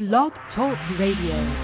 Blog Talk Radio.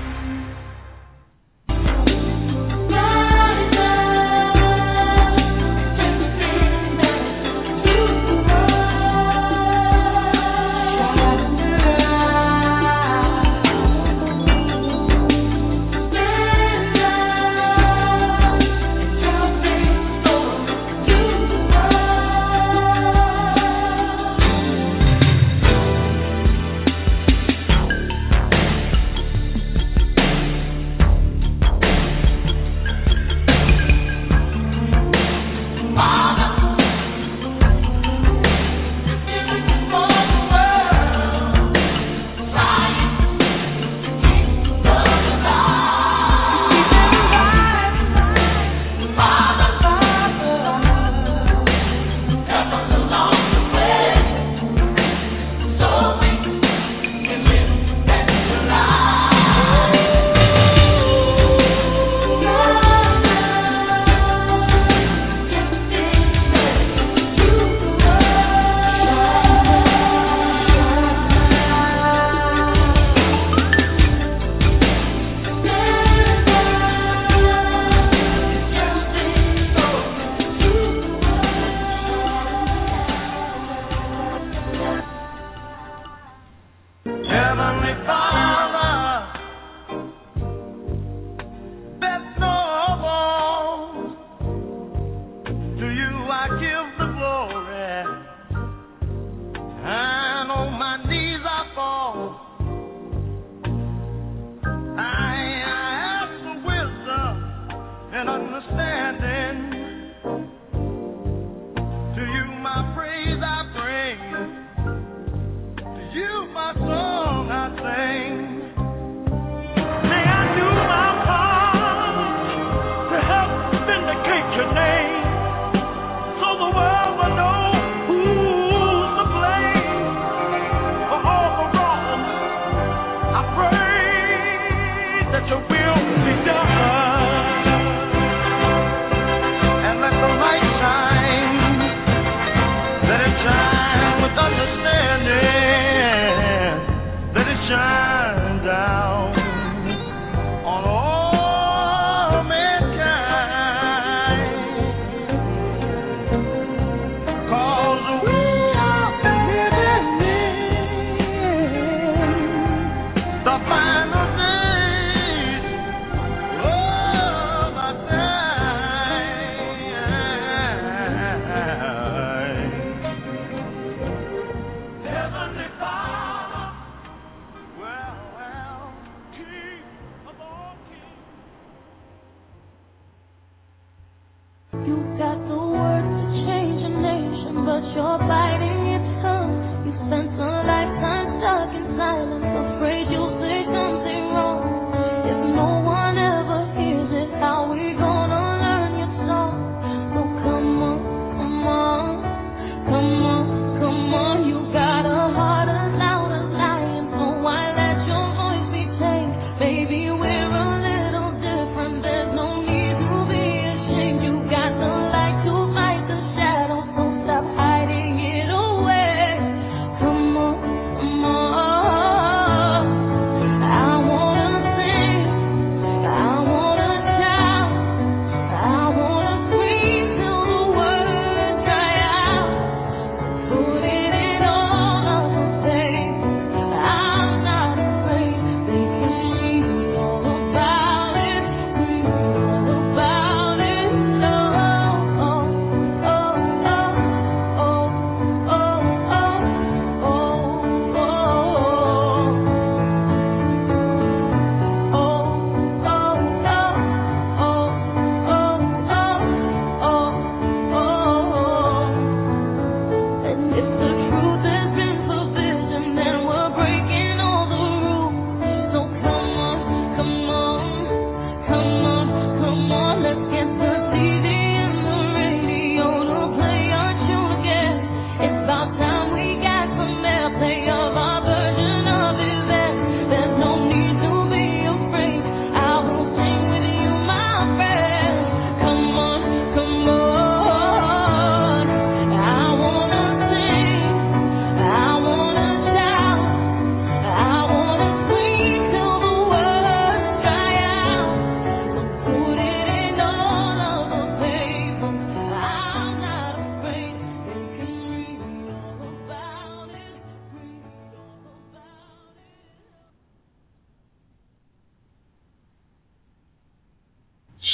Song I sing.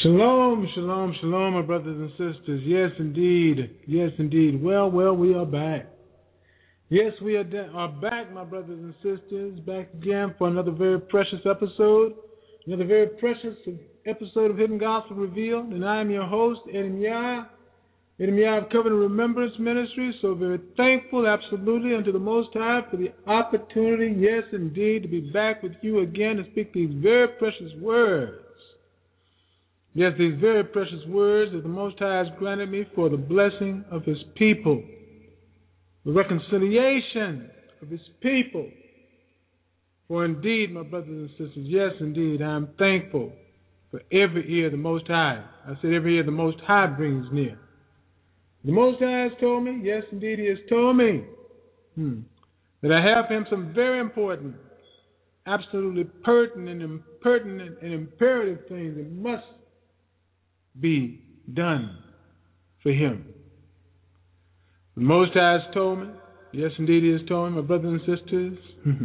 Shalom, shalom, shalom, my brothers and sisters. Yes, indeed. Yes, indeed. Well, we are back. Yes, we are back, my brothers and sisters, back again for another very precious episode. Another very precious episode of Hidden Gospel Revealed. And I am your host, Edom Yah. Edom Yah of Covenant Remembrance Ministry. So very thankful, absolutely, unto the Most High for the opportunity, yes, indeed, to be back with you again to speak these very precious words. Yes, these very precious words that the Most High has granted me for the blessing of His people, the reconciliation of His people. For indeed, my brothers and sisters, yes, indeed, I am thankful for every ear the Most High. I said every ear the Most High brings near. The Most High has told me, yes, indeed, He has told me that I have for Him some very important, absolutely pertinent and imperative things that must be done for Him. The Most High has told me, yes, indeed, He has told me, my brothers and sisters,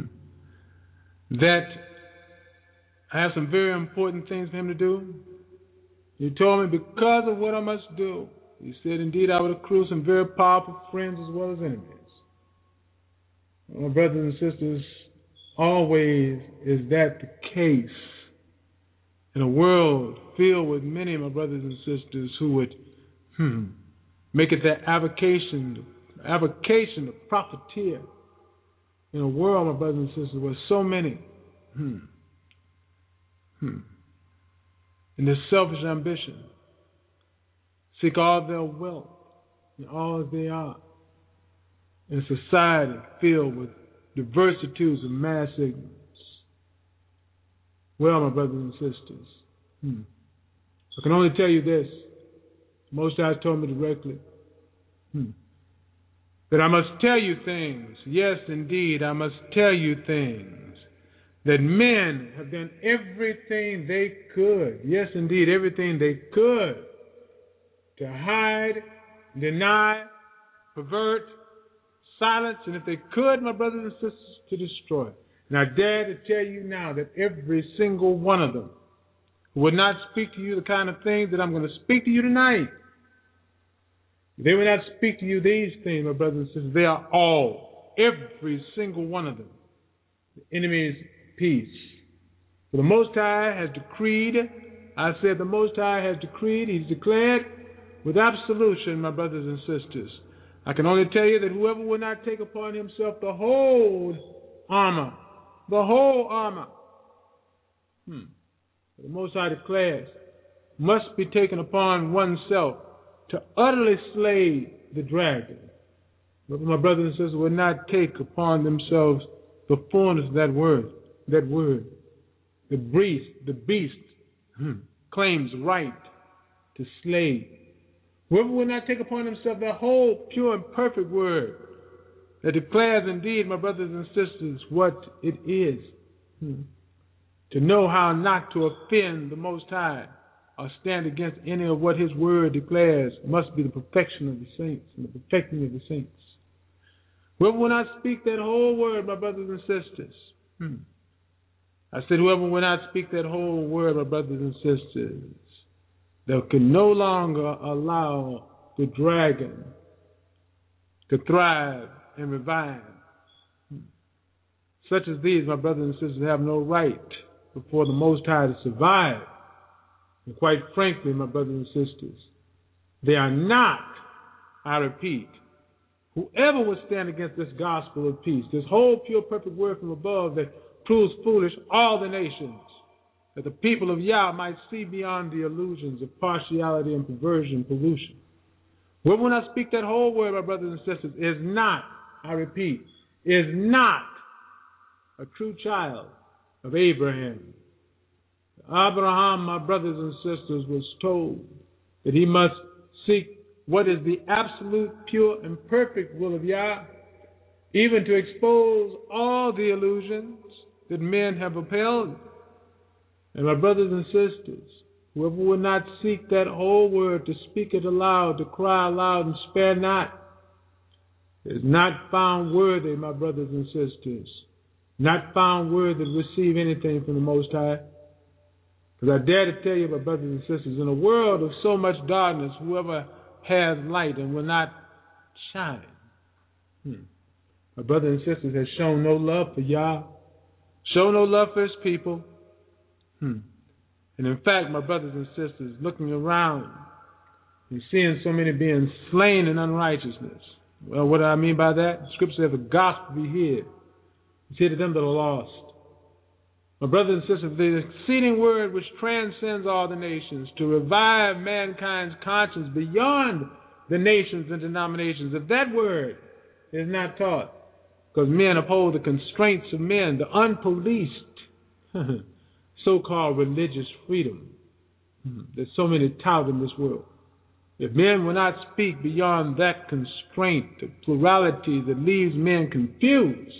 that I have some very important things for Him to do. He told me because of what I must do, He said, indeed, I would accrue some very powerful friends as well as enemies. My brothers and sisters, always is that the case in a world filled with many of my brothers and sisters who would make it their avocation to profiteer. In a world, my brothers and sisters, where so many in their selfish ambition seek all their wealth and all that they are in a society filled with diversities of mass ignorance. Well, my brothers and sisters, I can only tell you this. Most High told me directly that I must tell you things. Yes, indeed, I must tell you things. That men have done everything they could. Yes, indeed, everything they could to hide, deny, pervert, silence, and if they could, my brothers and sisters, to destroy. And I dare to tell you now that every single one of them who would not speak to you the kind of things that I'm going to speak to you tonight, they will not speak to you these things, my brothers and sisters. They are all, every single one of them, the enemy's peace. For the Most High has decreed, I said the Most High has decreed, He's declared with absolution, my brothers and sisters. I can only tell you that whoever will not take upon himself the whole armor, the Most High declares, must be taken upon oneself to utterly slay the dragon. But my brothers and sisters will not take upon themselves the fullness of that word. The beast claims right to slay. Whoever will not take upon himself the whole pure and perfect word that declares indeed, my brothers and sisters, what it is to know how not to offend the Most High or stand against any of what His word declares must be the perfection of the saints and the perfecting of the saints. Whoever will not speak that whole word, my brothers and sisters, I said whoever will not speak that whole word, my brothers and sisters, that can no longer allow the dragon to thrive and revive. Such as these, my brothers and sisters, have no right before the Most High to survive. And quite frankly, my brothers and sisters, they are not, I repeat, whoever would stand against this gospel of peace, this whole pure, perfect word from above that proves foolish all the nations, that the people of Yah might see beyond the illusions of partiality and perversion, pollution. Whoever will not speak that whole word, my brothers and sisters, is not, I repeat, is not a true child of Abraham. Abraham, my brothers and sisters, was told that he must seek what is the absolute, pure, and perfect will of Yah, even to expose all the illusions that men have upheld. And my brothers and sisters, whoever will not seek that whole word, to speak it aloud, to cry aloud and spare not, is not found worthy, my brothers and sisters, not found worthy to receive anything from the Most High. Because I dare to tell you, my brothers and sisters, in a world of so much darkness, whoever has light and will not shine, my brothers and sisters, has shown no love for Yah, shown no love for his people. And in fact, my brothers and sisters, looking around and seeing so many being slain in unrighteousness. Well, what do I mean by that? The scripture says the gospel be hid. It's hid to them that are lost. My brothers and sisters, the exceeding word which transcends all the nations to revive mankind's conscience beyond the nations and denominations, if that word is not taught, because men uphold the constraints of men, the unpoliced so-called religious freedom that so many tout in this world. If men will not speak beyond that constraint of plurality that leaves men confused,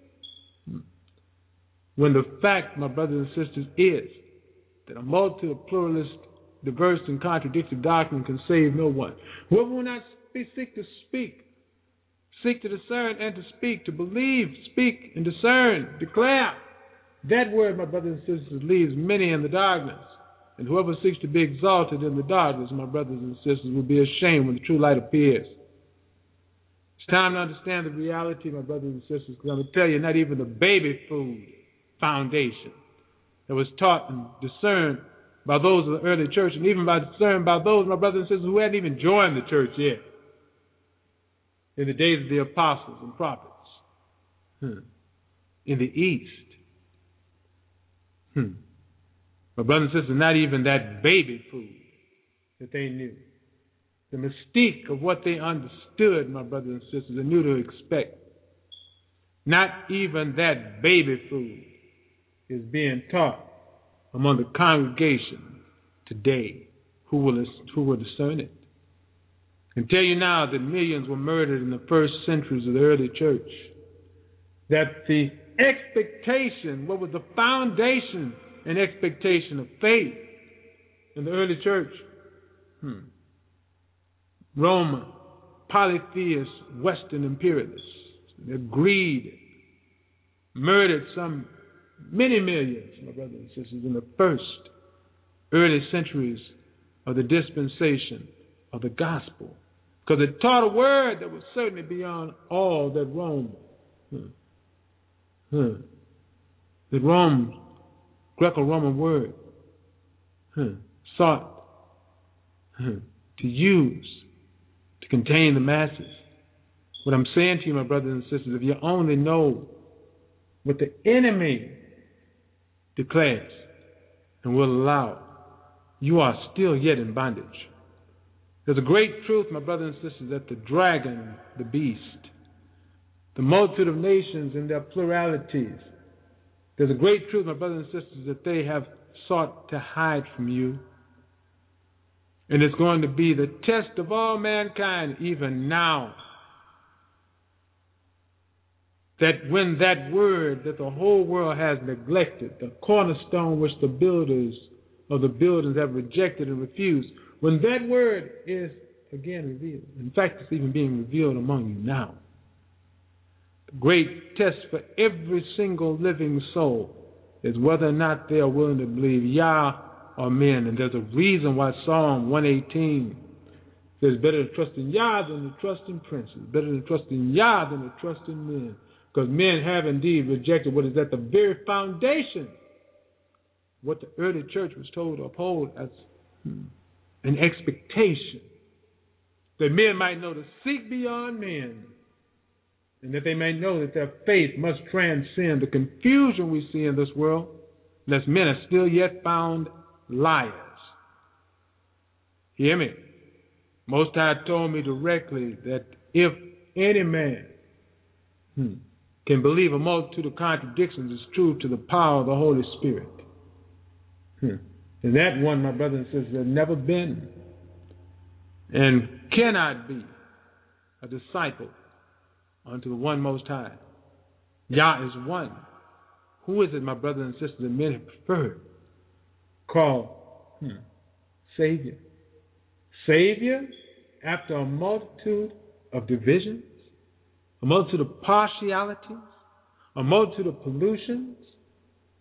when the fact, my brothers and sisters, is that a multitude of pluralist, diverse, and contradictory doctrine can save no one. Whoever will not seek to speak, seek to discern and to speak, to believe, speak, and discern, declare, that word, my brothers and sisters, leaves many in the darkness. And whoever seeks to be exalted in the darkness, my brothers and sisters, will be ashamed when the true light appears. It's time to understand the reality, my brothers and sisters, because I'm going to tell you, not even the baby food foundation that was taught and discerned by those of the early church, and even discerned by those, my brothers and sisters, who hadn't even joined the church yet, in the days of the apostles and prophets, in the East. My brothers and sisters, not even that baby food that they knew. The mystique of what they understood, my brothers and sisters, and knew to expect. Not even that baby food is being taught among the congregation today who will discern it. I can tell you now that millions were murdered in the first centuries of the early church. That the expectation, what was the foundation and expectation of faith in the early church? Roman, polytheist, Western imperialists, their greed murdered many millions, my brothers and sisters, in the first early centuries of the dispensation of the gospel. Because it taught a word that was certainly beyond all that Rome, that Rome's Greco-Roman word sought to use to contain the masses. What I'm saying to you, my brothers and sisters, if you only know what the enemy declares and will allow, you are still yet in bondage. There's a great truth, my brothers and sisters, that the dragon, the beast, the multitude of nations and their pluralities, there's a great truth, my brothers and sisters, that they have sought to hide from you. And it's going to be the test of all mankind, even now, that when that word that the whole world has neglected, the cornerstone which the builders of the buildings have rejected and refused, when that word is again revealed, in fact, it's even being revealed among you now. The great test for every single living soul is whether or not they are willing to believe Yah or men. And there's a reason why Psalm 118 says better to trust in Yah than to trust in princes, better to trust in Yah than to trust in men. Because men have indeed rejected what is at the very foundation, what the early church was told to uphold as an expectation, that men might know to seek beyond men, and that they may know that their faith must transcend the confusion we see in this world, lest men are still yet found liars. Hear me. Most High told me directly that if any man can believe a multitude of contradictions is true to the power of the Holy Spirit, and that one, my brothers and sisters, has never been and cannot be a disciple unto the one Most High. Yah is one. Who is it, my brothers and sisters, that men have preferred? Called Savior. Savior after a multitude of divisions, a multitude of partialities, a multitude of pollutions,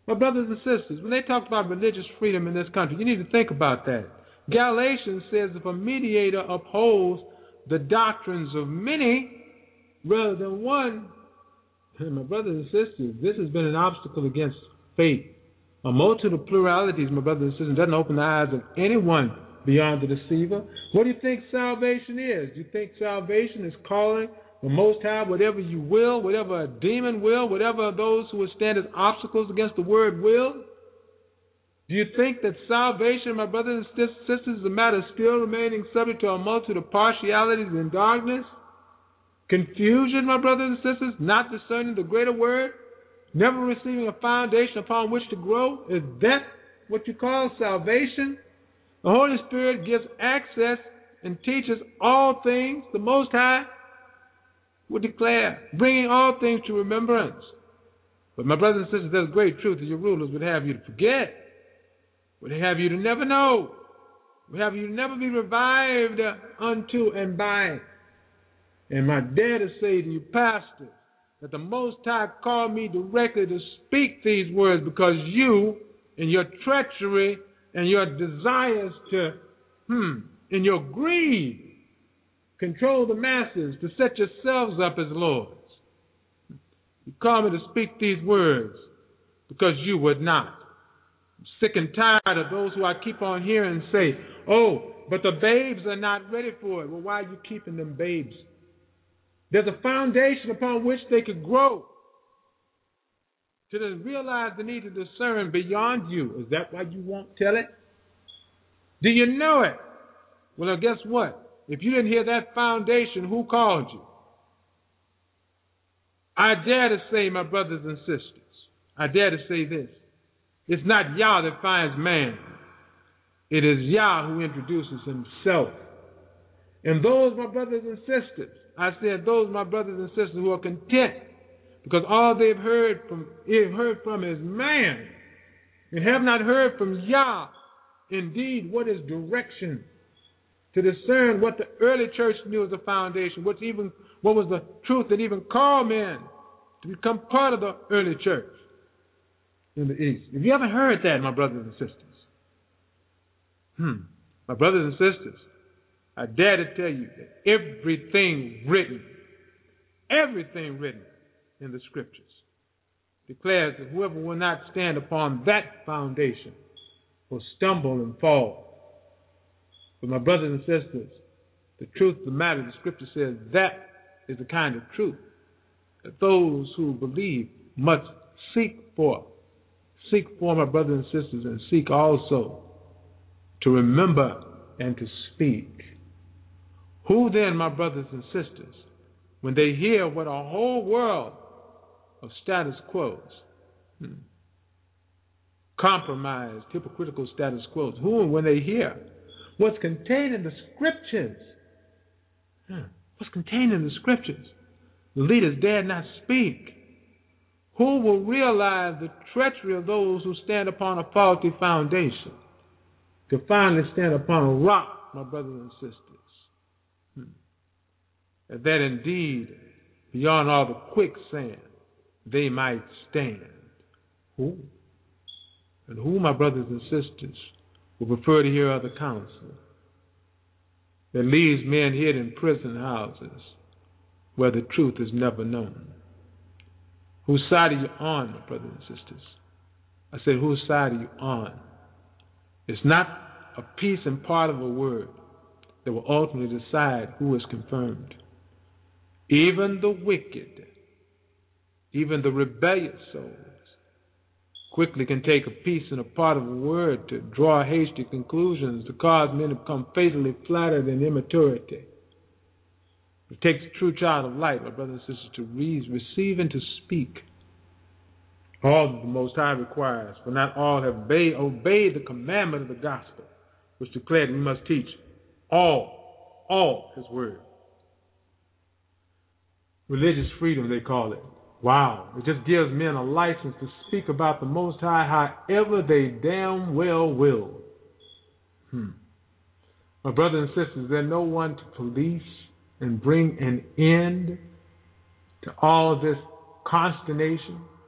My brothers and sisters, when they talk about religious freedom in this country, you need to think about that. Galatians says if a mediator upholds the doctrines of many rather than one, my brothers and sisters, this has been an obstacle against faith. A multitude of pluralities, my brothers and sisters, doesn't open the eyes of anyone beyond the deceiver. What do you think salvation is? Do you think salvation is calling the Most High whatever you will, whatever a demon will, whatever those who would stand as obstacles against the word will? Do you think that salvation, my brothers and sisters, is a matter of still remaining subject to a multitude of partialities and darkness? Confusion, my brothers and sisters, not discerning the greater word, never receiving a foundation upon which to grow? Is that what you call salvation? The Holy Spirit gives access and teaches all things. The Most High will declare, bringing all things to remembrance. But my brothers and sisters, there's great truth that your rulers would have you to forget, would have you to never know, would have you to never be revived unto and by. And I dare to say to you, pastors, that the Most High called me directly to speak these words because you, in your treachery and your desires to, in your greed, control the masses, to set yourselves up as lords. You call me to speak these words because you would not. I'm sick and tired of those who I keep on hearing say, oh, but the babes are not ready for it. Well, why are you keeping them babes? There's a foundation upon which they could grow to realize the need to discern beyond you. Is that why you won't tell it? Do you know it? Well, guess what? If you didn't hear that foundation, who called you? I dare to say, my brothers and sisters, I dare to say this. It's not Yah that finds man. It is Yah who introduces himself. And those, my brothers and sisters, I said those, my brothers and sisters, who are content because all they've heard from is man and have not heard from Yah. Indeed, what is direction? To discern what the early church knew as a foundation, what was the truth that even called men to become part of the early church in the East. If you haven't heard that, my brothers and sisters, my brothers and sisters, I dare to tell you that everything written in the scriptures declares that whoever will not stand upon that foundation will stumble and fall. But my brothers and sisters, the truth of the matter, the scripture says that is the kind of truth that those who believe must seek for, my brothers and sisters, and seek also to remember and to speak. Who then, my brothers and sisters, when they hear what a whole world of status quos, compromised, hypocritical status quos, who, when they hear what's contained in the scriptures, the leaders dare not speak. Who will realize the treachery of those who stand upon a faulty foundation to finally stand upon a rock, my brothers and sisters? And that indeed, beyond all the quicksand, they might stand. Who? And who, my brothers and sisters, will prefer to hear other counsel that leaves men hid in prison houses where the truth is never known? Whose side are you on, my brothers and sisters? I said, whose side are you on? It's not a piece and part of a word that will ultimately decide who is confirmed. Even the wicked, even the rebellious souls, quickly can take a piece and a part of a word to draw hasty conclusions, to cause men to become fatally flattered in immaturity. It takes a true child of light, my brothers and sisters, to receive and to speak all that the Most High requires, for not all have obeyed the commandment of the gospel, which declared we must teach all His word. Religious freedom, they call it. Wow. It just gives men a license to speak about the Most High however they damn well will. My brothers and sisters, there's no one to police and bring an end to all this consternation,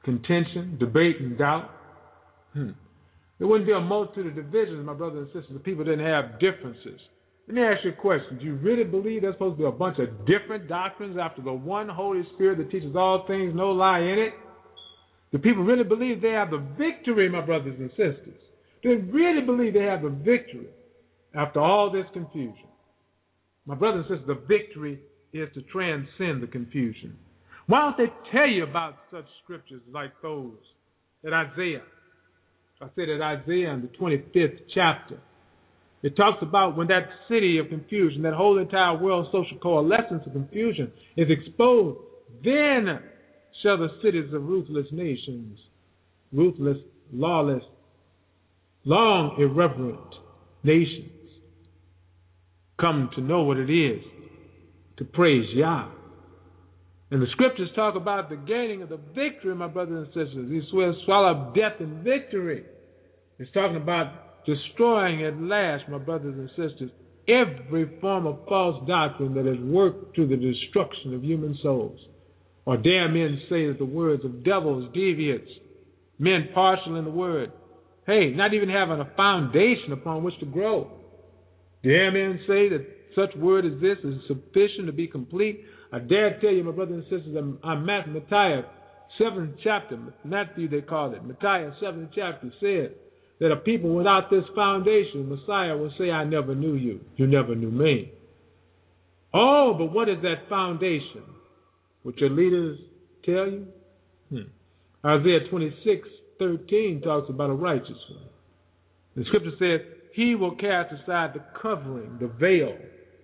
contention, debate, and doubt. There wouldn't be a multitude of divisions, my brothers and sisters, if people didn't have differences. Let me ask you a question. Do you really believe there's supposed to be a bunch of different doctrines after the one Holy Spirit that teaches all things, no lie in it? Do people really believe they have the victory, my brothers and sisters? Do they really believe they have the victory after all this confusion? My brothers and sisters, the victory is to transcend the confusion. Why don't they tell you about such scriptures like those that Isaiah? I said that Isaiah in the 25th chapter. It talks about when that city of confusion, that whole entire world social coalescence of confusion is exposed, then shall the cities of ruthless nations, ruthless, lawless, long irreverent nations come to know what it is to praise Yah. And the scriptures talk about the gaining of the victory, my brothers and sisters. He swallowed death and victory. It's talking about destroying at last, my brothers and sisters, every form of false doctrine that has worked to the destruction of human souls. Or dare men say that the words of devils, deviates, men partial in the word, hey, not even having a foundation upon which to grow. Dare men say that such word as this is sufficient to be complete. I dare tell you, my brothers and sisters, Matthew 7th chapter, Matthew they call it, Matthew 7th chapter said that a people without this foundation, Messiah will say, I never knew you. You never knew me. Oh, but what is that foundation? What your leaders tell you? Isaiah 26:13 talks about a righteous one. The scripture says, he will cast aside the covering, the veil,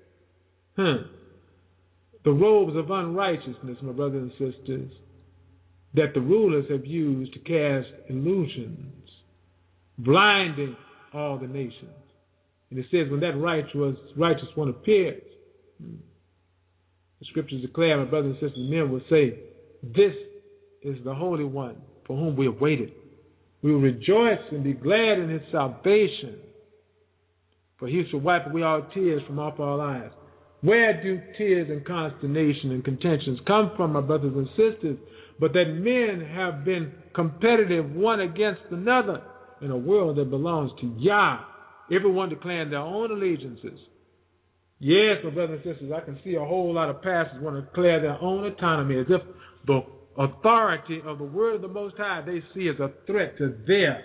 the robes of unrighteousness, my brothers and sisters, that the rulers have used to cast illusions, blinding all the nations. And it says when that righteous one appears, the scriptures declare, my brothers and sisters, men will say, this is the Holy One for whom we have waited. We will rejoice and be glad in his salvation, for he shall wipe away all tears from off our eyes. Where do tears and consternation and contentions come from, my brothers and sisters, but that men have been competitive one against another in a world that belongs to Yah, everyone declaring their own allegiances. Yes, my brothers and sisters, I can see a whole lot of pastors want to declare their own autonomy as if the authority of the word of the Most High they see as a threat to their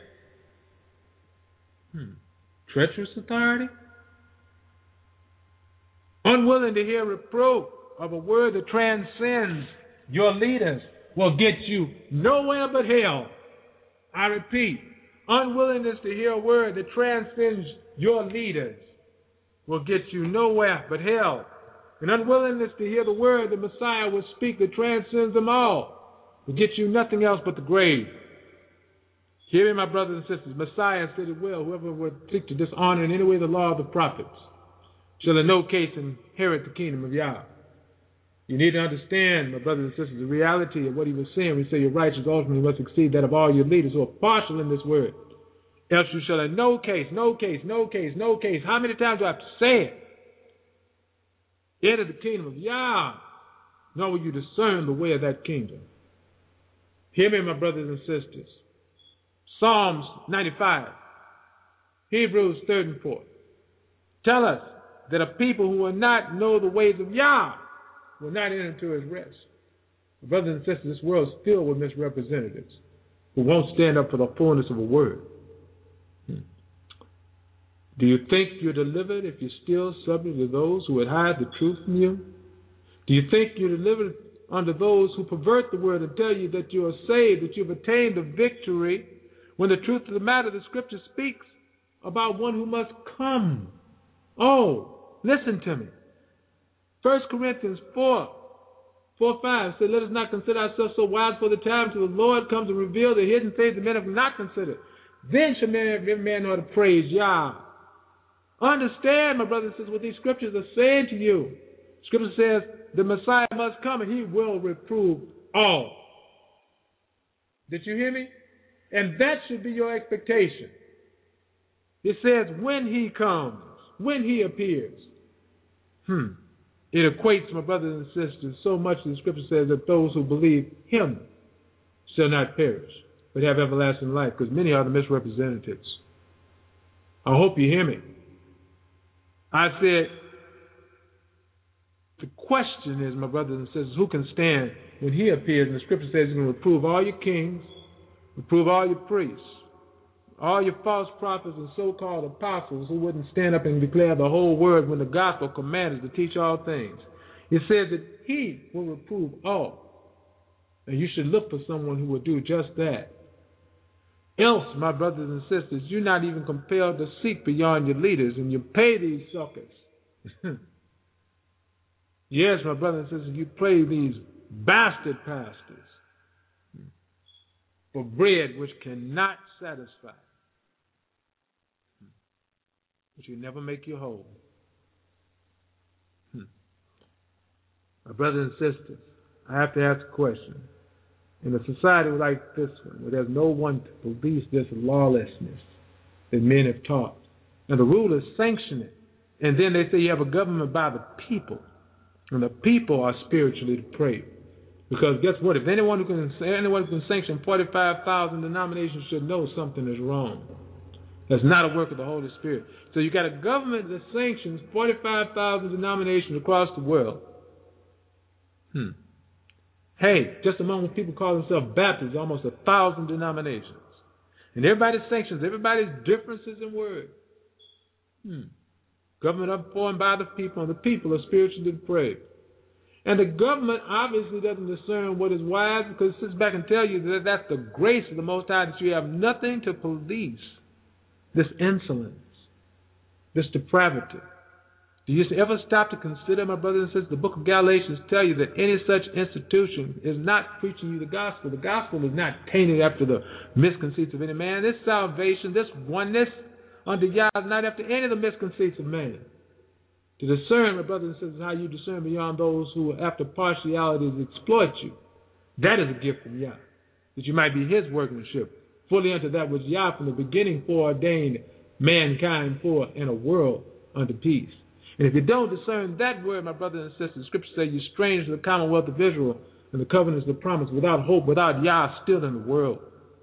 treacherous authority. Unwilling to hear reproof of a word that transcends your leaders will get you nowhere but hell. I repeat, unwillingness to hear a word that transcends your leaders will get you nowhere but hell. And unwillingness to hear the word the Messiah will speak that transcends them all will get you nothing else but the grave. Hear me, my brothers and sisters. Messiah said it well, whoever would seek to dishonor in any way the law of the prophets shall in no case inherit the kingdom of Yah. You need to understand, my brothers and sisters, the reality of what he was saying. We say your righteousness ultimately must exceed that of all your leaders who are partial in this word. Else you shall in no case. How many times do I have to say it? Enter the kingdom of Yah, nor will you discern the way of that kingdom. Hear me, my brothers and sisters. Psalms 95, Hebrews 3rd and 4th tell us that a people who will not know the ways of Yah will not enter into his rest. Brothers and sisters, this world is filled with misrepresentatives who won't stand up for the fullness of a word. Do you think you're delivered if you're still subject to those who would hide the truth from you? Do you think you're delivered under those who pervert the word and tell you that you are saved, that you've attained the victory, when the truth of the matter, the scripture speaks about one who must come? Oh, listen to me. 1 Corinthians 4:5 said, let us not consider ourselves so wise for the time till the Lord comes to reveal the hidden things that men have not considered. Then shall every man know how to praise Yah. Understand, my brothers and sisters, what these scriptures are saying to you. Scripture says the Messiah must come and he will reprove all. Did you hear me? And that should be your expectation. It says when he comes, when he appears. It equates, my brothers and sisters, so much that the scripture says that those who believe him shall not perish, but have everlasting life, because many are the misrepresentatives. I hope you hear me. I said, the question is, my brothers and sisters, who can stand when he appears? And the scripture says he's going to reprove all your kings, reprove all your priests, all your false prophets and so-called apostles who wouldn't stand up and declare the whole word when the gospel commands to teach all things. It says that he will reprove all. And you should look for someone who will do just that. Else, my brothers and sisters, you're not even compelled to seek beyond your leaders, and you pay these suckers. Yes, my brothers and sisters, you pay these bastard pastors for bread which cannot satisfy, but you never make you whole. My brothers and sisters, I have to ask a question. In a society like this one, where there's no one to police this lawlessness that men have taught, and the rulers sanction it, and then they say you have a government by the people, and the people are spiritually depraved. Because guess what? If anyone who can sanction 45,000 denominations should know something is wrong. That's not a work of the Holy Spirit. So you got a government that sanctions 45,000 denominations across the world. Hey, just among the people call themselves Baptists, almost 1,000 denominations. And everybody sanctions everybody's differences in word. Government upborne by the people, and the people are spiritually depraved. And the government obviously doesn't discern what is wise, because it sits back and tells you that that's the grace of the Most High, that you have nothing to police this insolence, this depravity. Do you ever stop to consider, my brothers and sisters, the book of Galatians tell you that any such institution is not preaching you the gospel. The gospel is not tainted after the misconceits of any man. This salvation, this oneness under Yah is not after any of the misconceits of man. To discern, my brothers and sisters, how you discern beyond those who after partialities exploit you. That is a gift from Yah, that you might be his workmanship, fully unto that which Yah from the beginning foreordained mankind for, in a world unto peace. And if you don't discern that word, my brothers and sisters, the scripture says you're strange to the commonwealth of Israel and the covenants of promise, without hope, without Yah still in the world.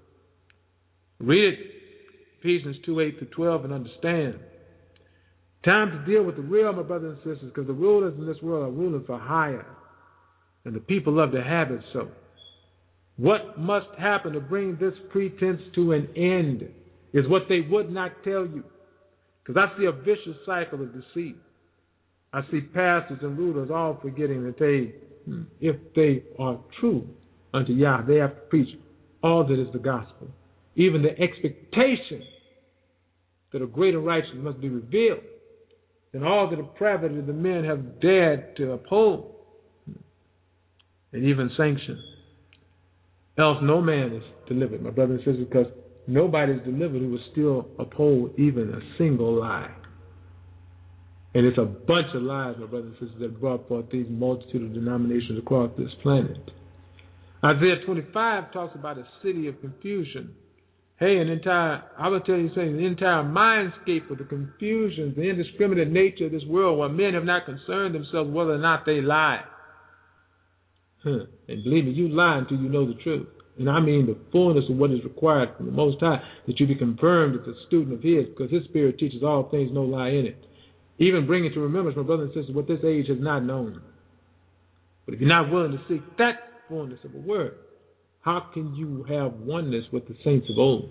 Read it, Ephesians 2:8-12, and understand. Time to deal with the real, my brothers and sisters, because the rulers in this world are ruling for hire, and the people love to have it so. What must happen to bring this pretense to an end is what they would not tell you, because I see a vicious cycle of deceit. I see pastors and rulers all forgetting that if they are true unto Yah, they have to preach all that is the gospel. Even the expectation that a greater righteousness must be revealed, and all the depravity the men have dared to uphold and even sanction. Else no man is delivered, my brothers and sisters, because nobody is delivered who will still uphold even a single lie. And it's a bunch of lies, my brothers and sisters, that brought forth these multitude of denominations across this planet. Isaiah 25 talks about a city of confusion. Hey, I will tell you something, the entire mindscape of the confusions, the indiscriminate nature of this world, where men have not concerned themselves whether or not they lie. And believe me, you lie until you know the truth. And I mean the fullness of what is required from the Most High, that you be confirmed as a student of His, because His Spirit teaches all things, no lie in it. Even bringing to remembrance, my brothers and sisters, what this age has not known. But if you're not willing to seek that fullness of a word, how can you have oneness with the saints of old?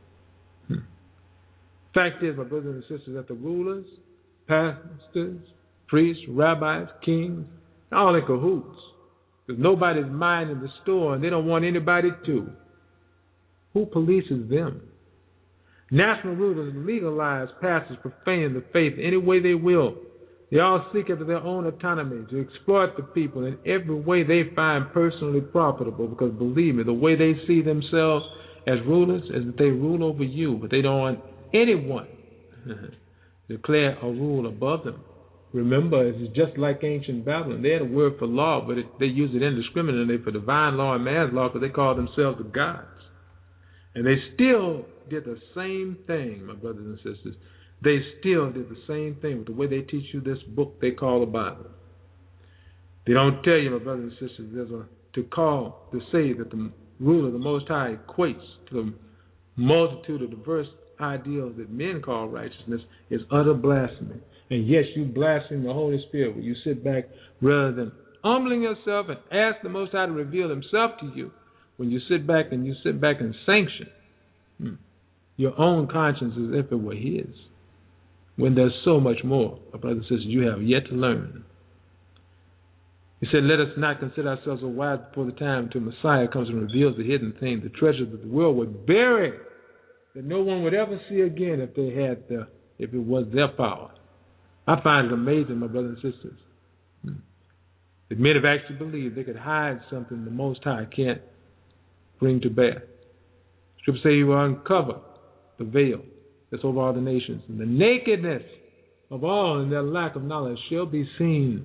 Fact is, my brothers and sisters, that the rulers, pastors, priests, rabbis, kings, all in cahoots. Because nobody's minding the store, and they don't want anybody to. Who polices them? National rulers legalize pastors profaning the faith any way they will. They all seek after their own autonomy to exploit the people in every way they find personally profitable, because believe me, the way they see themselves as rulers is that they rule over you, but they don't want anyone to declare a rule above them. Remember, it's just like ancient Babylon. They had a word for law, but they use it indiscriminately for divine law and man's law, because they call themselves the gods. And they still did the same thing, my brothers and sisters. They still did the same thing with the way they teach you this book they call the Bible. They don't tell you, my brothers and sisters, to say that the ruler, the Most High, equates to the multitude of diverse ideals that men call righteousness is utter blasphemy. And yes, you blaspheme the Holy Spirit when you sit back rather than humbling yourself and ask the Most High to reveal Himself to you. When you sit back and sanction your own conscience as if it were His, when there's so much more, my brothers and sisters, you have yet to learn. He said, let us not consider ourselves wise before the time until Messiah comes and reveals the hidden thing, the treasure that the world would bury, that no one would ever see again if it was their power. I find it amazing, my brothers and sisters, that men have actually believed they could hide something the Most High can't bring to bear. Scripture say He will uncover the veil that's over all the nations, and the nakedness of all and their lack of knowledge shall be seen.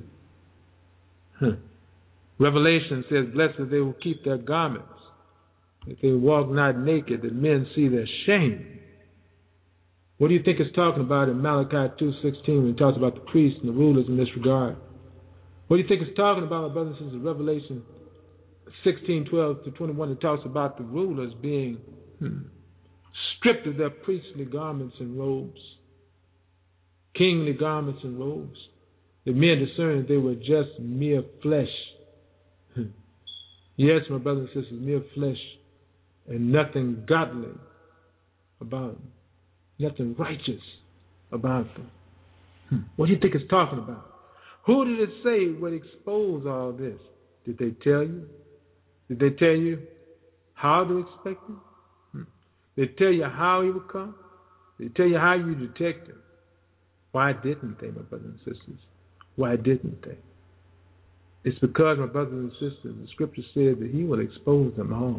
Revelation says, blessed they will keep their garments, that they walk not naked, that men see their shame. What do you think it's talking about in Malachi 2:16 when it talks about the priests and the rulers in this regard? What do you think it's talking about, my brothers and sisters, in Revelation 16:12-21, it talks about the rulers being stripped of their priestly garments and robes, kingly garments and robes. The men discerned that they were just mere flesh. Yes, my brothers and sisters, mere flesh, and nothing godly about them, nothing righteous about them. What do you think it's talking about? Who did it say would expose all this? Did they tell you? Did they tell you how to expect Him? Did they tell you how He would come? Did they tell you how you detect Him? Why didn't they, my brothers and sisters? Why didn't they? It's because, my brothers and sisters, the Scripture said that He will expose them all.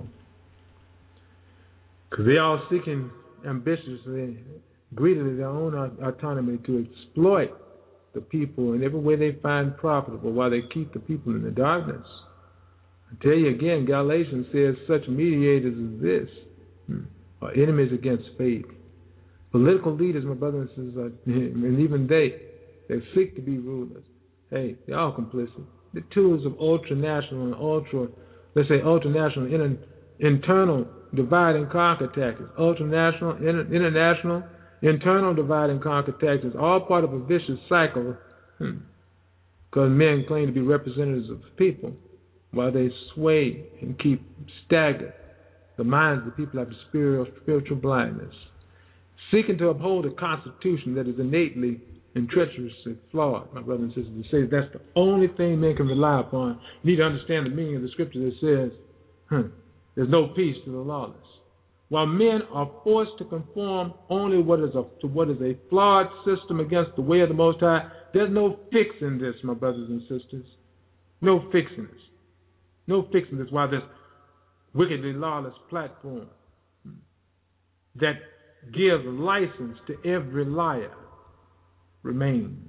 Because they're all seeking ambitiously, greedily their own autonomy to exploit the people in every way they find profitable while they keep the people in the darkness. I tell you again, Galatians says such mediators as this are enemies against faith. Political leaders, my brothers and sisters, and even they seek to be rulers. Hey, they're all complicit. The tools of ultranational and ultranational internal divide and conquer tactics. Ultranational, international, internal divide and conquer tactics, all part of a vicious cycle because men claim to be representatives of the people while they sway and keep staggered the minds of the people after spiritual blindness, seeking to uphold a constitution that is innately and treacherously flawed, my brothers and sisters. To say that's the only thing men can rely upon. You need to understand the meaning of the Scripture that says there's no peace to the lawless. While men are forced to conform only to what is a flawed system against the way of the Most High, there's no fixing this, my brothers and sisters. No fixing this. No fixing this while this wickedly lawless platform that gives license to every liar remains.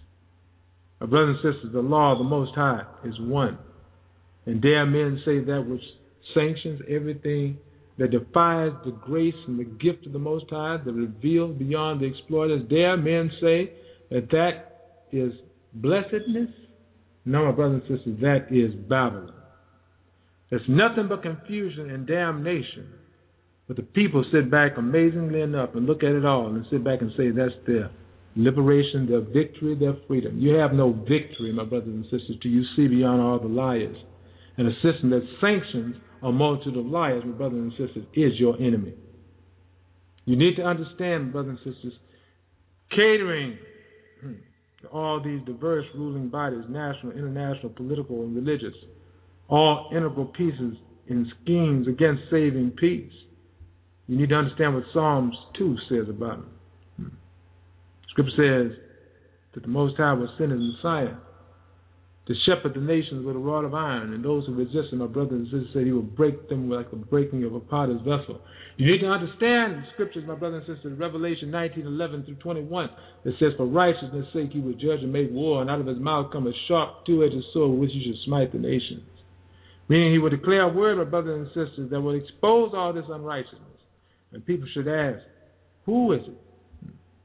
My brothers and sisters, the law of the Most High is one. And dare men say that which sanctions everything that defies the grace and the gift of the Most High, that reveals beyond the exploiters. Dare men say that that is blessedness? No, my brothers and sisters, that is Babylon. There's nothing but confusion and damnation. But the people sit back amazingly enough and look at it all and sit back and say that's their liberation, their victory, their freedom. You have no victory, my brothers and sisters, till you see beyond all the liars. And a system that sanctions a multitude of liars, my brothers and sisters, is your enemy. You need to understand, brothers and sisters, catering to all these diverse ruling bodies, national, international, political, and religious, all integral pieces in schemes against saving peace. You need to understand what Psalms 2 says about them. Scripture says that the Most High will send His Messiah to shepherd the nations with a rod of iron, and those who resist Him, my brothers and sisters, said He will break them like the breaking of a potter's vessel. You need to understand the Scriptures, my brothers and sisters, Revelation 19:11-21, that says, for righteousness' sake He will judge and make war, and out of His mouth come a sharp two-edged sword with which He shall smite the nations. Meaning He will declare a word, my brothers and sisters, that will expose all this unrighteousness. And people should ask, who is it?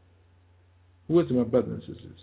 Who is it, my brothers and sisters,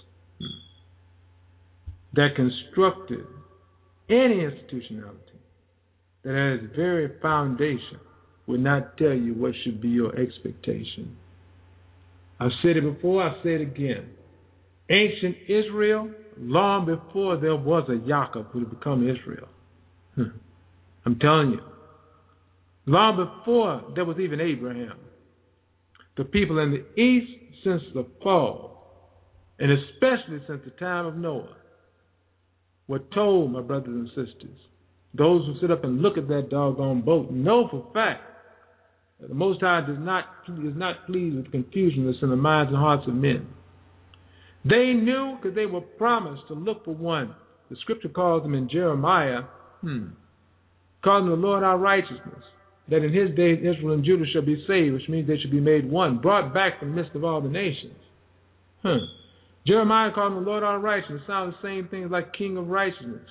that constructed any institutionality that at its very foundation would not tell you what should be your expectation. I've said it before, I'll say it again. Ancient Israel, long before there was a Jacob who would become Israel. I'm telling you. Long before there was even Abraham. The people in the East, since the fall, and especially since the time of Noah, were told, my brothers and sisters, those who sit up and look at that doggone boat know for a fact that the Most High is not pleased with the confusion that's in the minds and hearts of men. They knew because they were promised to look for one. The scripture calls them in Jeremiah, calls them the Lord our righteousness, that in his days Israel and Judah shall be saved, which means they should be made one, brought back from the midst of all the nations. Jeremiah called him the Lord our righteousness. Sounds the same thing like King of righteousness.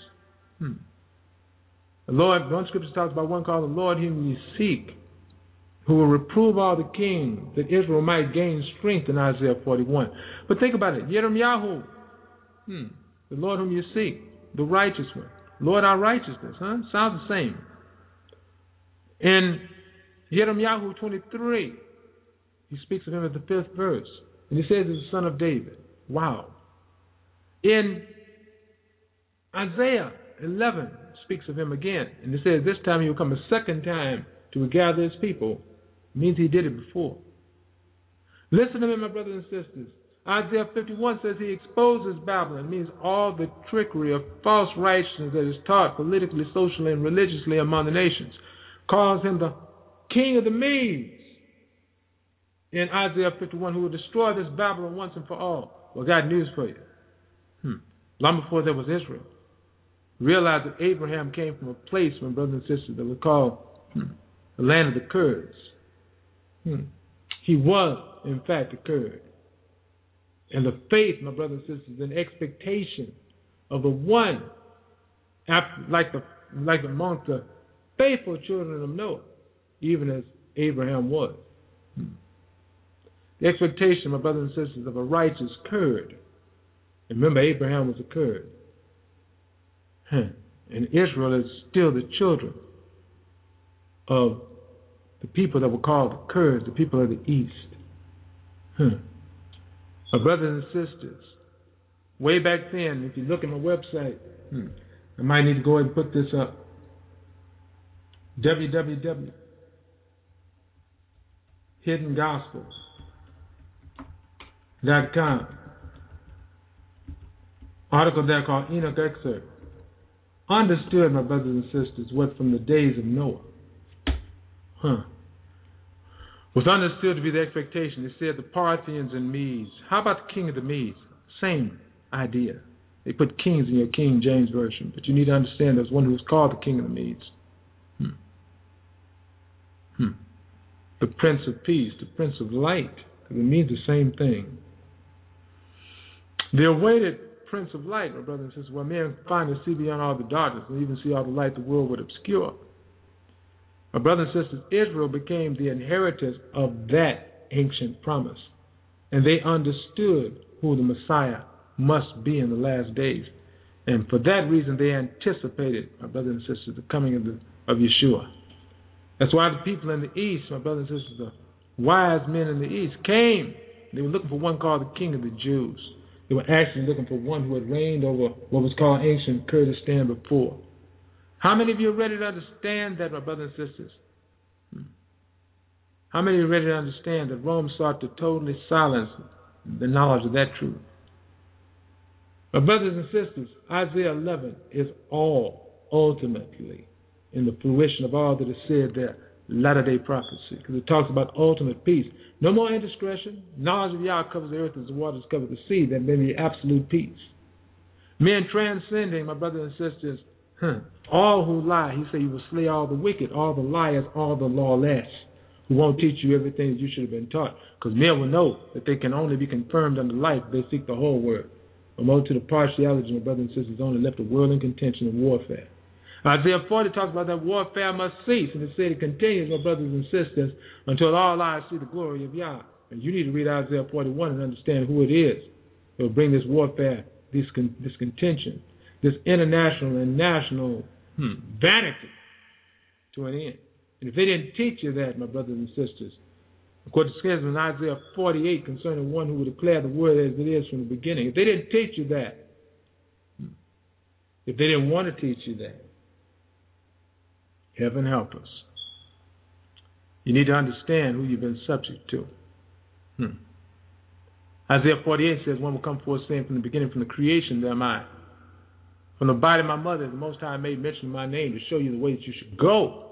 The Lord, one scripture talks about one called the Lord whom ye seek, who will reprove all the kings, that Israel might gain strength in Isaiah 41. But think about it. Yirmiyahu, the Lord whom you seek, the righteous one. Lord our righteousness, Sounds the same. In Yirmiyahu 23, he speaks of him at the 5th verse. And he says he's the son of David. Wow. In Isaiah 11, speaks of him again. And it says this time he will come a second time to gather his people. It means he did it before. Listen to me, my brothers and sisters. Isaiah 51 says he exposes Babylon. It means all the trickery of false righteousness that is taught politically, socially, and religiously among the nations. Calls him the king of the Medes in Isaiah 51, who will destroy this Babylon once and for all. Well, got news for you. Long before there was Israel, realize that Abraham came from a place, my brothers and sisters, that we call the land of the Kurds. He was, in fact, a Kurd. And the faith, my brothers and sisters, and expectation of the one, like amongst the faithful children of Noah, even as Abraham was. The expectation, my brothers and sisters, of a righteous Kurd. And remember, Abraham was a Kurd. And Israel is still the children of the people that were called the Kurds, the people of the East. My brothers and sisters, way back then, if you look at my website, I might need to go ahead and put this up. www.hiddengospels.com. Article there called Enoch Excerpt. Understood, my brothers and sisters, what from the days of Noah was understood to be the expectation. They said the Parthians and Medes. How about the king of the Medes? Same idea. They put kings in your King James Version, but you need to understand there's one who's called the king of the Medes. The Prince of Peace, the Prince of Light, because it means the same thing. The awaited Prince of Light, my brothers and sisters, where men finally see beyond all the darkness and even see all the light the world would obscure. My brothers and sisters, Israel became the inheritors of that ancient promise. And they understood who the Messiah must be in the last days. And for that reason, they anticipated, my brothers and sisters, the coming of Yeshua. That's why the people in the East, my brothers and sisters, the wise men in the East came. They were looking for one called the King of the Jews. They were actually looking for one who had reigned over what was called ancient Kurdistan before. How many of you are ready to understand that, my brothers and sisters? How many are ready to understand that Rome sought to totally silence the knowledge of that truth? My brothers and sisters, Isaiah 11 is all ultimately in the fruition of all that is said there, latter-day prophecy, because it talks about ultimate peace. No more indiscretion. Knowledge of Yah covers the earth as the waters cover the sea. There may be absolute peace. Men transcending, my brothers and sisters, all who lie. He said he will slay all the wicked, all the liars, all the lawless, who won't teach you everything that you should have been taught. Because men will know that they can only be confirmed unto life if they seek the whole word. But more to the partiality, my brothers and sisters, only left the world in contention and warfare. Isaiah 40 talks about that warfare must cease, and it said it continues, my brothers and sisters, until all eyes see the glory of Yah. And you need to read Isaiah 41 and understand who it is that will bring this warfare, this contention, this international and national vanity to an end. And if they didn't teach you that, my brothers and sisters, according to scripture in Isaiah 48 concerning one who would declare the word as it is from the beginning, if they didn't teach you that, if they didn't want to teach you that, heaven help us. You need to understand who you've been subject to. Isaiah 48 says, one will come forth saying from the beginning, from the creation am I. From the body of my mother, the Most High made mention of my name to show you the way that you should go.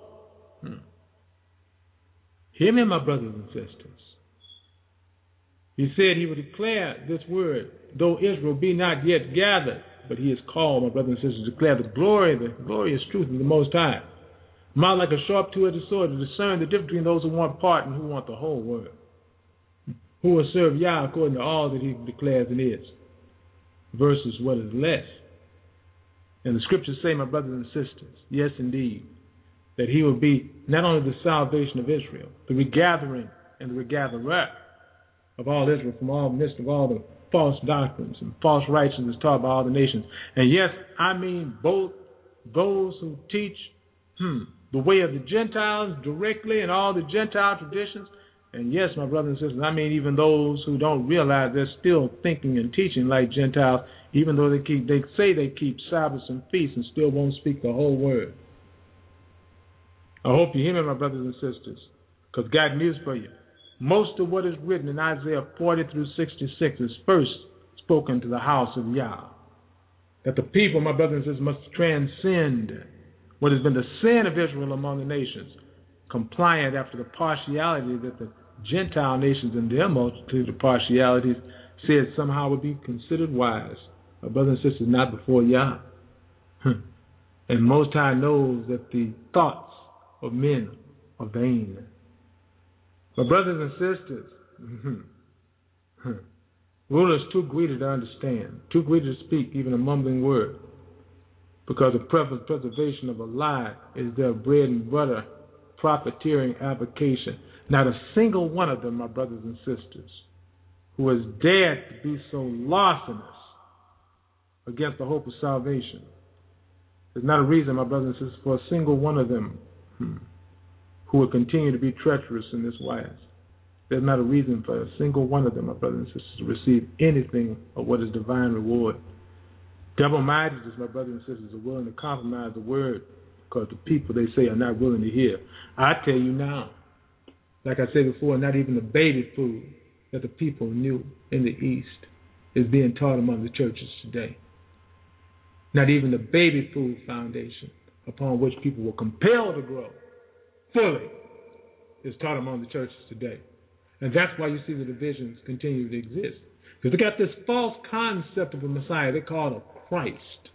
Hear me, my brothers and sisters. He said he would declare this word, though Israel be not yet gathered, but he is called, my brothers and sisters, to declare the glorious truth of the Most High. Mouth like a sharp two-edged sword to discern the difference between those who want part and who want the whole word. Who will serve Yah according to all that he declares and is, versus what is less. And the scriptures say, my brothers and sisters, yes, indeed, that he will be not only the salvation of Israel, the regathering and the regatherer of all Israel from all midst of all the false doctrines and false righteousness taught by all the nations. And yes, I mean both those who teach the way of the Gentiles directly and all the Gentile traditions. And yes, my brothers and sisters, I mean even those who don't realize they're still thinking and teaching like Gentiles, even though they say they keep Sabbaths and feasts and still won't speak the whole word. I hope you hear me, my brothers and sisters, because God news for you. Most of what is written in Isaiah 40 through 66 is first spoken to the house of Yah. That the people, my brothers and sisters, must transcend what has been the sin of Israel among the nations, compliant after the partiality that the Gentile nations and their multitude of partialities said somehow would be considered wise. My brothers and sisters, not before Yah. And Most High knows that the thoughts of men are vain. My brothers and sisters, rulers too greedy to understand, too greedy to speak even a mumbling word, because the preservation of a lie is their bread and butter, profiteering avocation. Not a single one of them, my brothers and sisters, who has dared to be so larcenous against the hope of salvation. There's not a reason, my brothers and sisters, for a single one of them who will continue to be treacherous in this wise. There's not a reason for a single one of them, my brothers and sisters, to receive anything of what is divine reward. Double-mindedness, my brothers and sisters, are willing to compromise the word because the people, they say, are not willing to hear. I tell you now, like I said before, not even the baby food that the people knew in the East is being taught among the churches today. Not even the baby food foundation upon which people were compelled to grow fully is taught among the churches today. And that's why you see the divisions continue to exist. Because they got this false concept of a Messiah they call a Christ.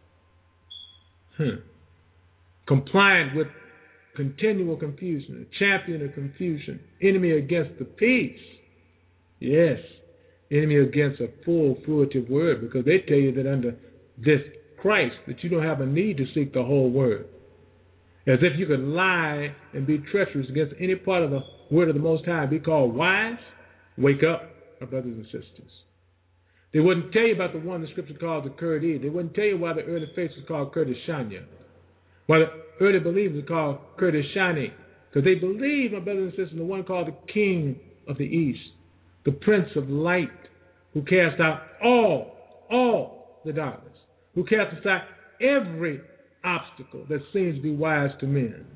Compliant with continual confusion, a champion of confusion, enemy against the peace. Yes, enemy against a full fruitive word, because they tell you that under this Christ that you don't have a need to seek the whole word. As if you could lie and be treacherous against any part of the word of the Most High and be called wise. Wake up, my brothers and sisters. They wouldn't tell you about the one the scripture calls the Kurdi. They wouldn't tell you why the early faith was called Kurdishania. Why the early believers are called Kurdishani. Because they believe, my brothers and sisters, in the one called the King of the East, the Prince of Light, who cast out all the darkness, who cast aside every obstacle that seems to be wise to men,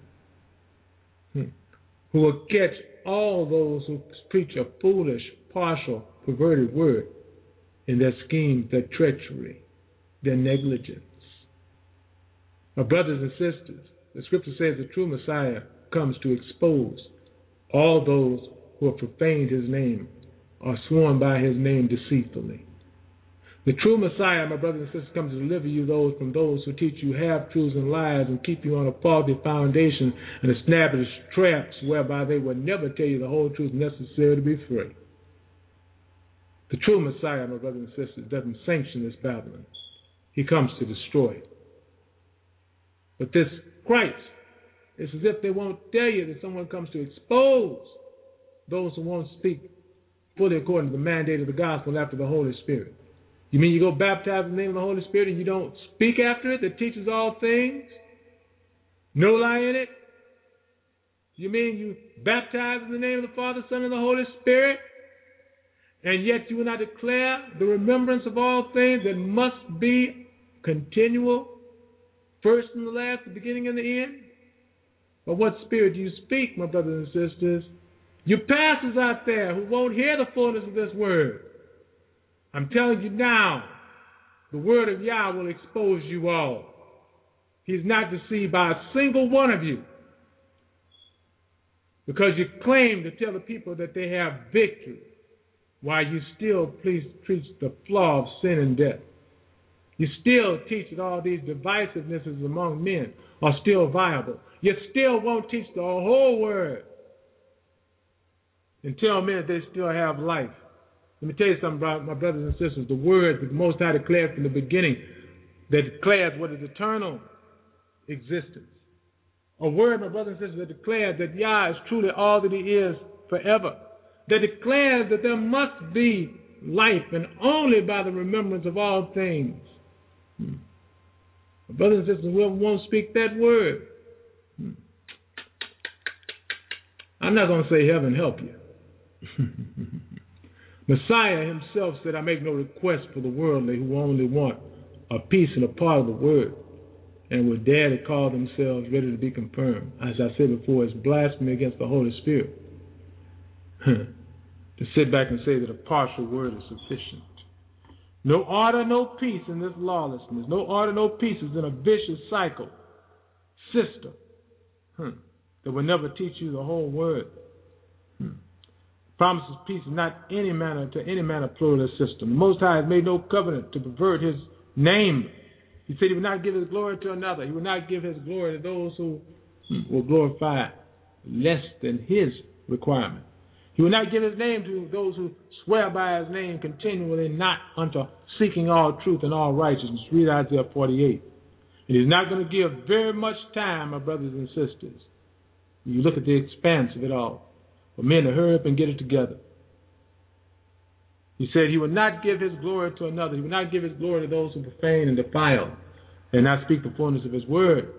who will catch all those who preach a foolish, partial, perverted word in their schemes, their treachery, their negligence. My brothers and sisters, the scripture says the true Messiah comes to expose all those who have profaned his name or sworn by his name deceitfully. The true Messiah, my brothers and sisters, comes to deliver you from those who teach you half-truths and lies and keep you on a faulty foundation and establish traps whereby they will never tell you the whole truth necessary to be free. The true Messiah, my brothers and sisters, doesn't sanction this Babylon. He comes to destroy it. But this Christ, it's as if they won't tell you that someone comes to expose those who won't speak fully according to the mandate of the gospel after the Holy Spirit. You mean you go baptize in the name of the Holy Spirit and you don't speak after it that teaches all things? No lie in it? You mean you baptize in the name of the Father, Son, and the Holy Spirit, and yet you will not declare the remembrance of all things that must be continual, first and the last, the beginning and the end? Or what spirit do you speak, my brothers and sisters? You pastors out there who won't hear the fullness of this word, I'm telling you now, the word of Yah will expose you all. He's not deceived by a single one of you, because you claim to tell the people that they have victory while you still preach the flaw of sin and death. You still teach that all these divisivenesses among men are still viable. You still won't teach the whole word and tell men that they still have life. Let me tell you something about my brothers and sisters. The word that the Most High declared from the beginning, that declares what is eternal existence. A word, my brothers and sisters, that declares that Yah is truly all that He is forever. That declares that there must be life, and only by the remembrance of all things. My brothers and sisters, whoever won't speak that word, I'm not going to say heaven help you. Messiah himself said, I make no request for the worldly who only want a piece and a part of the word and would dare to call themselves ready to be confirmed. As I said before, it's blasphemy against the Holy Spirit to sit back and say that a partial word is sufficient. No order, no peace in this lawlessness. No order, no peace is in a vicious cycle, system that will never teach you the whole word. Promises peace is not any manner pluralist system. The Most High has made no covenant to pervert His name. He said He would not give His glory to another. He would not give His glory to those who will glorify less than His requirement. He will not give His name to those who swear by His name continually, not unto seeking all truth and all righteousness. Read Isaiah 48. And He's not going to give very much time, my brothers and sisters. You look at the expanse of it all, for men to hurry up and get it together. He said He would not give His glory to another. He would not give His glory to those who profane and defile and not speak the fullness of His word.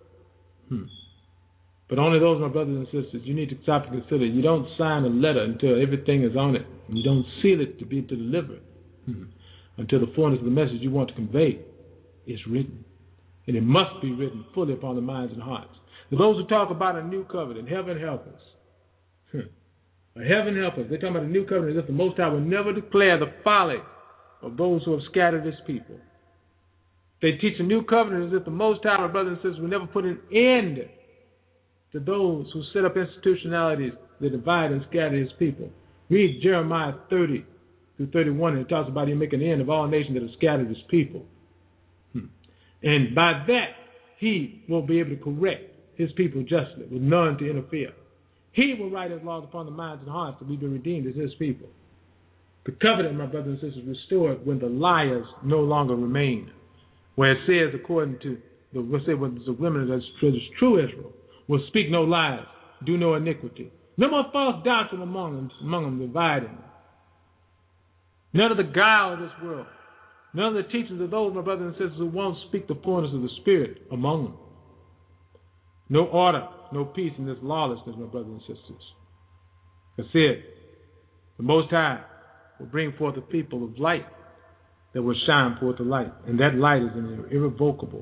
But only those, my brothers and sisters, you need to stop and consider. You don't sign a letter until everything is on it. You don't seal it to be delivered until the fullness of the message you want to convey is written. And it must be written fully upon the minds and hearts. To those who talk about a new covenant, heaven help us. Heaven help us. They're talking about a new covenant as if the Most High will never declare the folly of those who have scattered His people. They teach a new covenant as if the Most High, my brothers and sisters, will never put an end to those who set up institutionalities that divide and scatter His people. Read Jeremiah 30 through 31, and it talks about Him making an end of all nations that have scattered His people. And by that, He will be able to correct His people justly, with none to interfere. He will write His laws upon the minds and hearts that we be redeemed as His people. The covenant, my brothers and sisters, restored when the liars no longer remain. Where it says, according to the women that is true Israel, will speak no lies, do no iniquity. No more false doctrine among them dividing. None of the guile of this world. None of the teachings of those, my brothers and sisters, who won't speak the fullness of the Spirit among them. No order, no peace in this lawlessness, my brothers and sisters. I said, the Most High will bring forth a people of light that will shine forth the light. And that light is an irrevocable,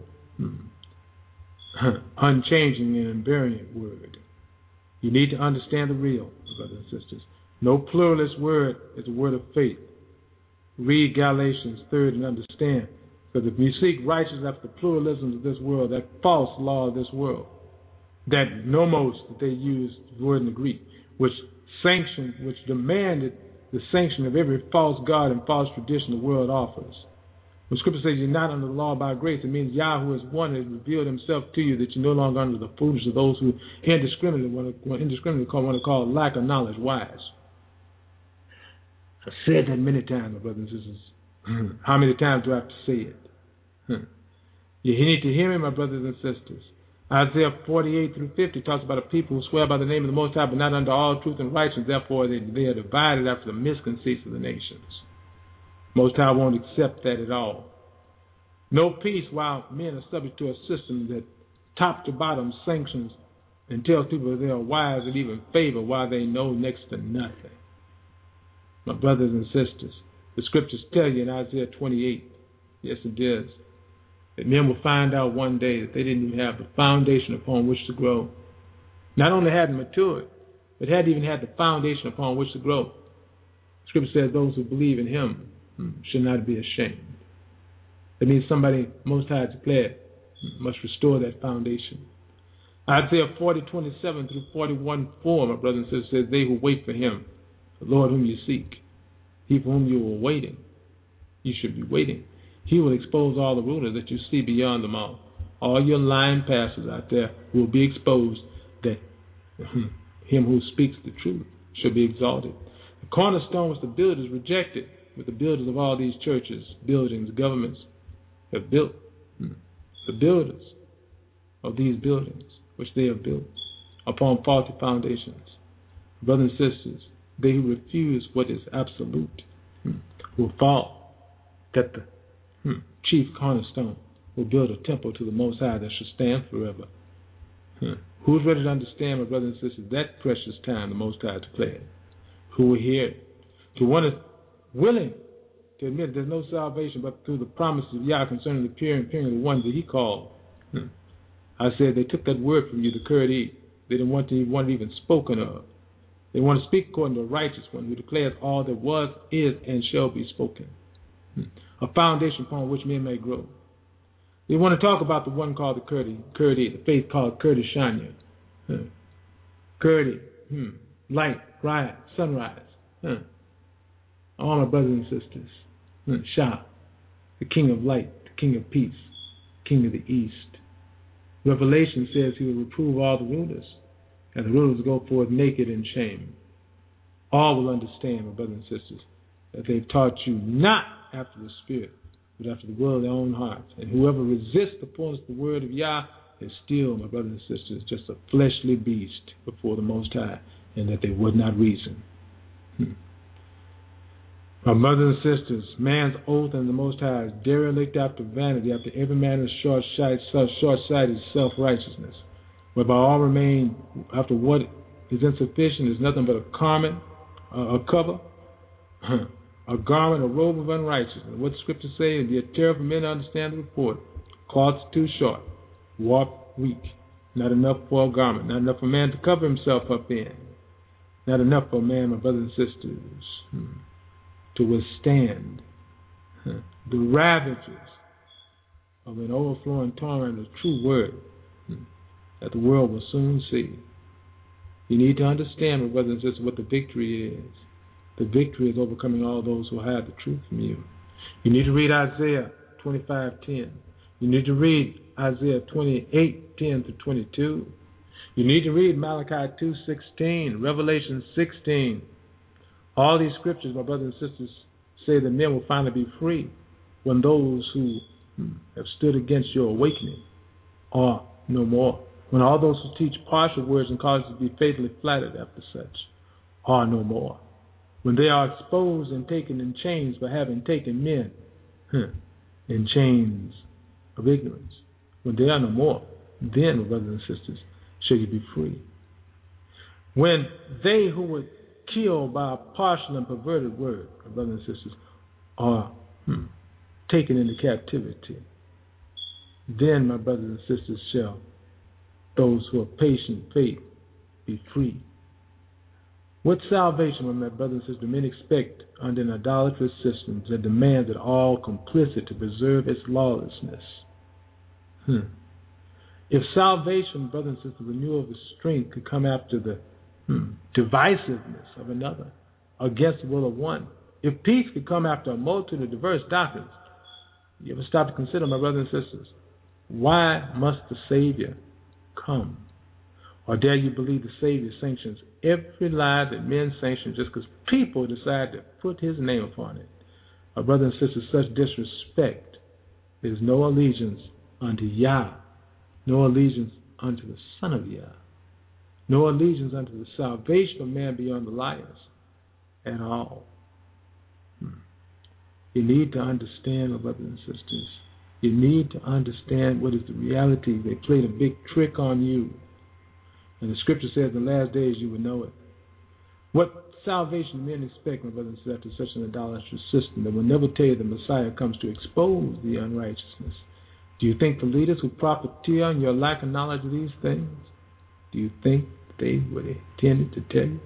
unchanging and invariant word. You need to understand the real, my brothers and sisters. No pluralist word is a word of faith. Read Galatians 3 and understand. Because if we seek righteousness after the pluralisms of this world, that false law of this world, that nomos that they used, the word in the Greek, which demanded the sanction of every false god and false tradition the world offers. When Scripture says you're not under the law by grace, it means Yahweh is one has revealed Himself to you, that you're no longer under the foolishness of those who indiscriminately want to call lack of knowledge wise. I've said that many times, my brothers and sisters. How many times do I have to say it? You need to hear me, my brothers and sisters. Isaiah 48 through 50 talks about a people who swear by the name of the Most High, but not under all truth and righteousness. Therefore, they are divided after the misconceits of the nations. Most High won't accept that at all. No peace while men are subject to a system that top to bottom sanctions and tells people that they are wise and even favor while they know next to nothing. My brothers and sisters, the scriptures tell you in Isaiah 28, yes it does, that men will find out one day that they didn't even have the foundation upon which to grow. Not only hadn't matured, but hadn't even had the foundation upon which to grow. The scripture says those who believe in him should not be ashamed. That means somebody Most High declared must restore that foundation. Isaiah 40:27 through 41:4, my brothers and sisters, says, they who wait for him, the Lord whom you seek, he for whom you were waiting, you should be waiting. He will expose all the rulers that you see beyond them all. All your lying pastors out there will be exposed, that him who speaks the truth shall be exalted. The cornerstone which the builders rejected, with the builders of all these churches, buildings, governments have built. The builders of these buildings, which they have built upon faulty foundations. Brothers and sisters, they who refuse what is absolute will fall, that the chief cornerstone will build a temple to the Most High that shall stand forever. Who's ready to understand, my brothers and sisters, that precious time the Most High declared? Who will hear it? To one is willing to admit there's no salvation but through the promises of Yah concerning the pure and pure, the ones that he called. I said they took that word from you, the Kurdi. They didn't want it even spoken of. They want to speak according to the righteous one who declares all that was, is, and shall be spoken. A foundation upon which men may grow. They want to talk about the one called the Kurdi, the faith called Kurdi Shanya. Kurdi, light, rise, sunrise. All my brothers and sisters. Shah, the king of light, the king of peace, king of the east. Revelation says he will reprove all the rulers, and the rulers will go forth naked in shame. All will understand, my brothers and sisters, that they've taught you not after the Spirit, but after the will of their own hearts. And whoever resists the fullness of the word of Yah is still, my brothers and sisters, just a fleshly beast before the Most High, and that they would not reason. My brothers and sisters, man's oath and the Most High is derelict after vanity, after every man is short-sighted self-righteousness, whereby all remain after what is insufficient is nothing but a cover, a garment, a robe of unrighteousness. What the scriptures say is, be a terror for men to understand the report. Cloths too short, warped, weak, not enough for a garment, not enough for a man to cover himself up in, not enough for a man, my brothers and sisters, to withstand the ravages of an overflowing torrent of true word that the world will soon see. You need to understand, my brothers and sisters, what the victory is. The victory is overcoming all those who hide the truth from you. You need to read Isaiah 25:10. You need to read Isaiah 28:10 to 22. You need to read Malachi 2:16, Revelation 16. All these scriptures, my brothers and sisters, say that men will finally be free when those who have stood against your awakening are no more. When all those who teach partial words and cause to be faithfully flattered after such are no more. When they are exposed and taken in chains for having taken men in chains of ignorance, when they are no more, then, my brothers and sisters, shall you be free. When they who were killed by a partial and perverted word, my brothers and sisters, are taken into captivity, then, my brothers and sisters, shall those who are patient faith be free. What salvation, my brothers and sisters, do men expect under an idolatrous system that demands it all complicit to preserve its lawlessness? If salvation, brothers and sisters, the renewal of his strength could come after the divisiveness of another against the will of one, if peace could come after a multitude of diverse doctrines, you ever stop to consider, my brothers and sisters, why must the Savior come? Or dare you believe the Savior sanctions every lie that men sanction just because people decide to put his name upon it? My brothers and sisters, such disrespect is no allegiance unto Yah, no allegiance unto the Son of Yah, no allegiance unto the salvation of man beyond the liars at all. You need to understand, my brothers and sisters, you need to understand what is the reality. They played a big trick on you. And the scripture says in the last days you will know it. What salvation do men expect, my brothers and sisters, after such an idolatrous system that will never tell you the Messiah comes to expose the unrighteousness? Do you think the leaders who profiteer on your lack of knowledge of these things, do you think they were intended to tell you?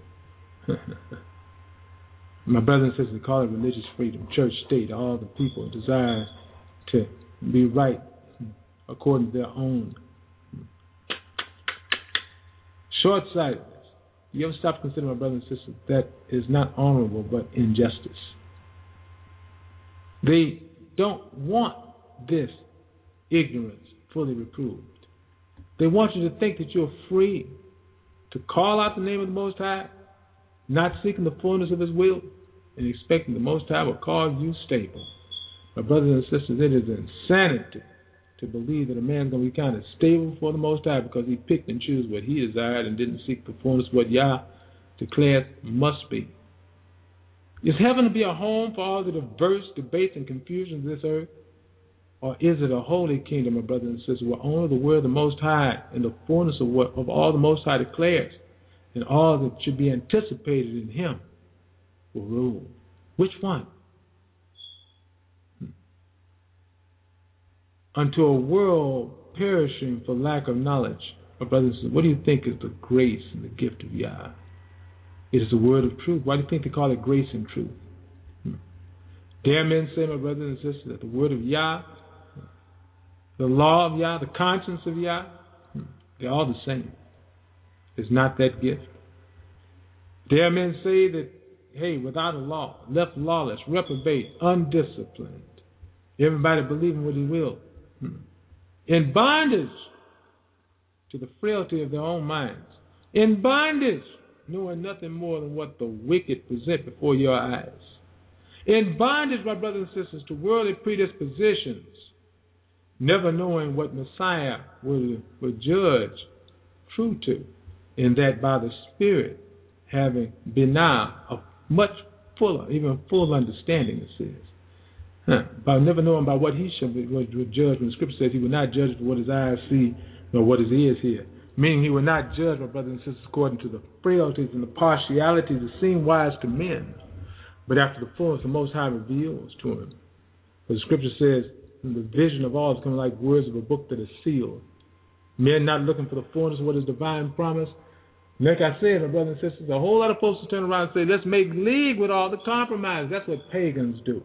My brothers and sisters, call it religious freedom, church, state, all the people desire to be right according to their own short-sightedness. You ever stop to consider, my brothers and sisters, that is not honorable but injustice. They don't want this ignorance fully reproved. They want you to think that you're free to call out the name of the Most High, not seeking the fullness of His will, and expecting the Most High will call you stable. My brothers and sisters, it is insanity to believe that a man's going to be kind of stable for the Most High because he picked and chose what he desired and didn't seek the fullness of what Yah declared must be. Is heaven to be a home for all the diverse debates and confusions of this earth? Or is it a holy kingdom, my brothers and sisters, where only the word of the Most High and the fullness of all the Most High declares and all that should be anticipated in Him will rule? Which one? Unto a world perishing for lack of knowledge, my brothers and sisters, what do you think is the grace and the gift of Yah? It is the word of truth. Why do you think they call it grace and truth? Dare men say, my brothers and sisters, that the word of Yah, the law of Yah, the conscience of Yah, they're all the same. It's not that gift. Dare men say that, hey, without a law, left lawless, reprobate, undisciplined, everybody believing what he will, in bondage to the frailty of their own minds, in bondage, knowing nothing more than what the wicked present before your eyes, in bondage, my brothers and sisters, to worldly predispositions, never knowing what Messiah will judge true to, and that by the Spirit having binah, a much fuller, even full understanding, it says. By never knowing by what he shall judge, when the scripture says he will not judge what his eyes see, nor what his ears hear. Meaning he will not judge, my brothers and sisters, according to the frailties and the partialities that seem wise to men, but after the fullness the Most High reveals to him. For the scripture says, the vision of all is coming like words of a book that is sealed. Men not looking for the fullness of what is divine promise. Like I said, my brothers and sisters, a whole lot of folks will turn around and say, let's make league with all the compromise. That's what pagans do.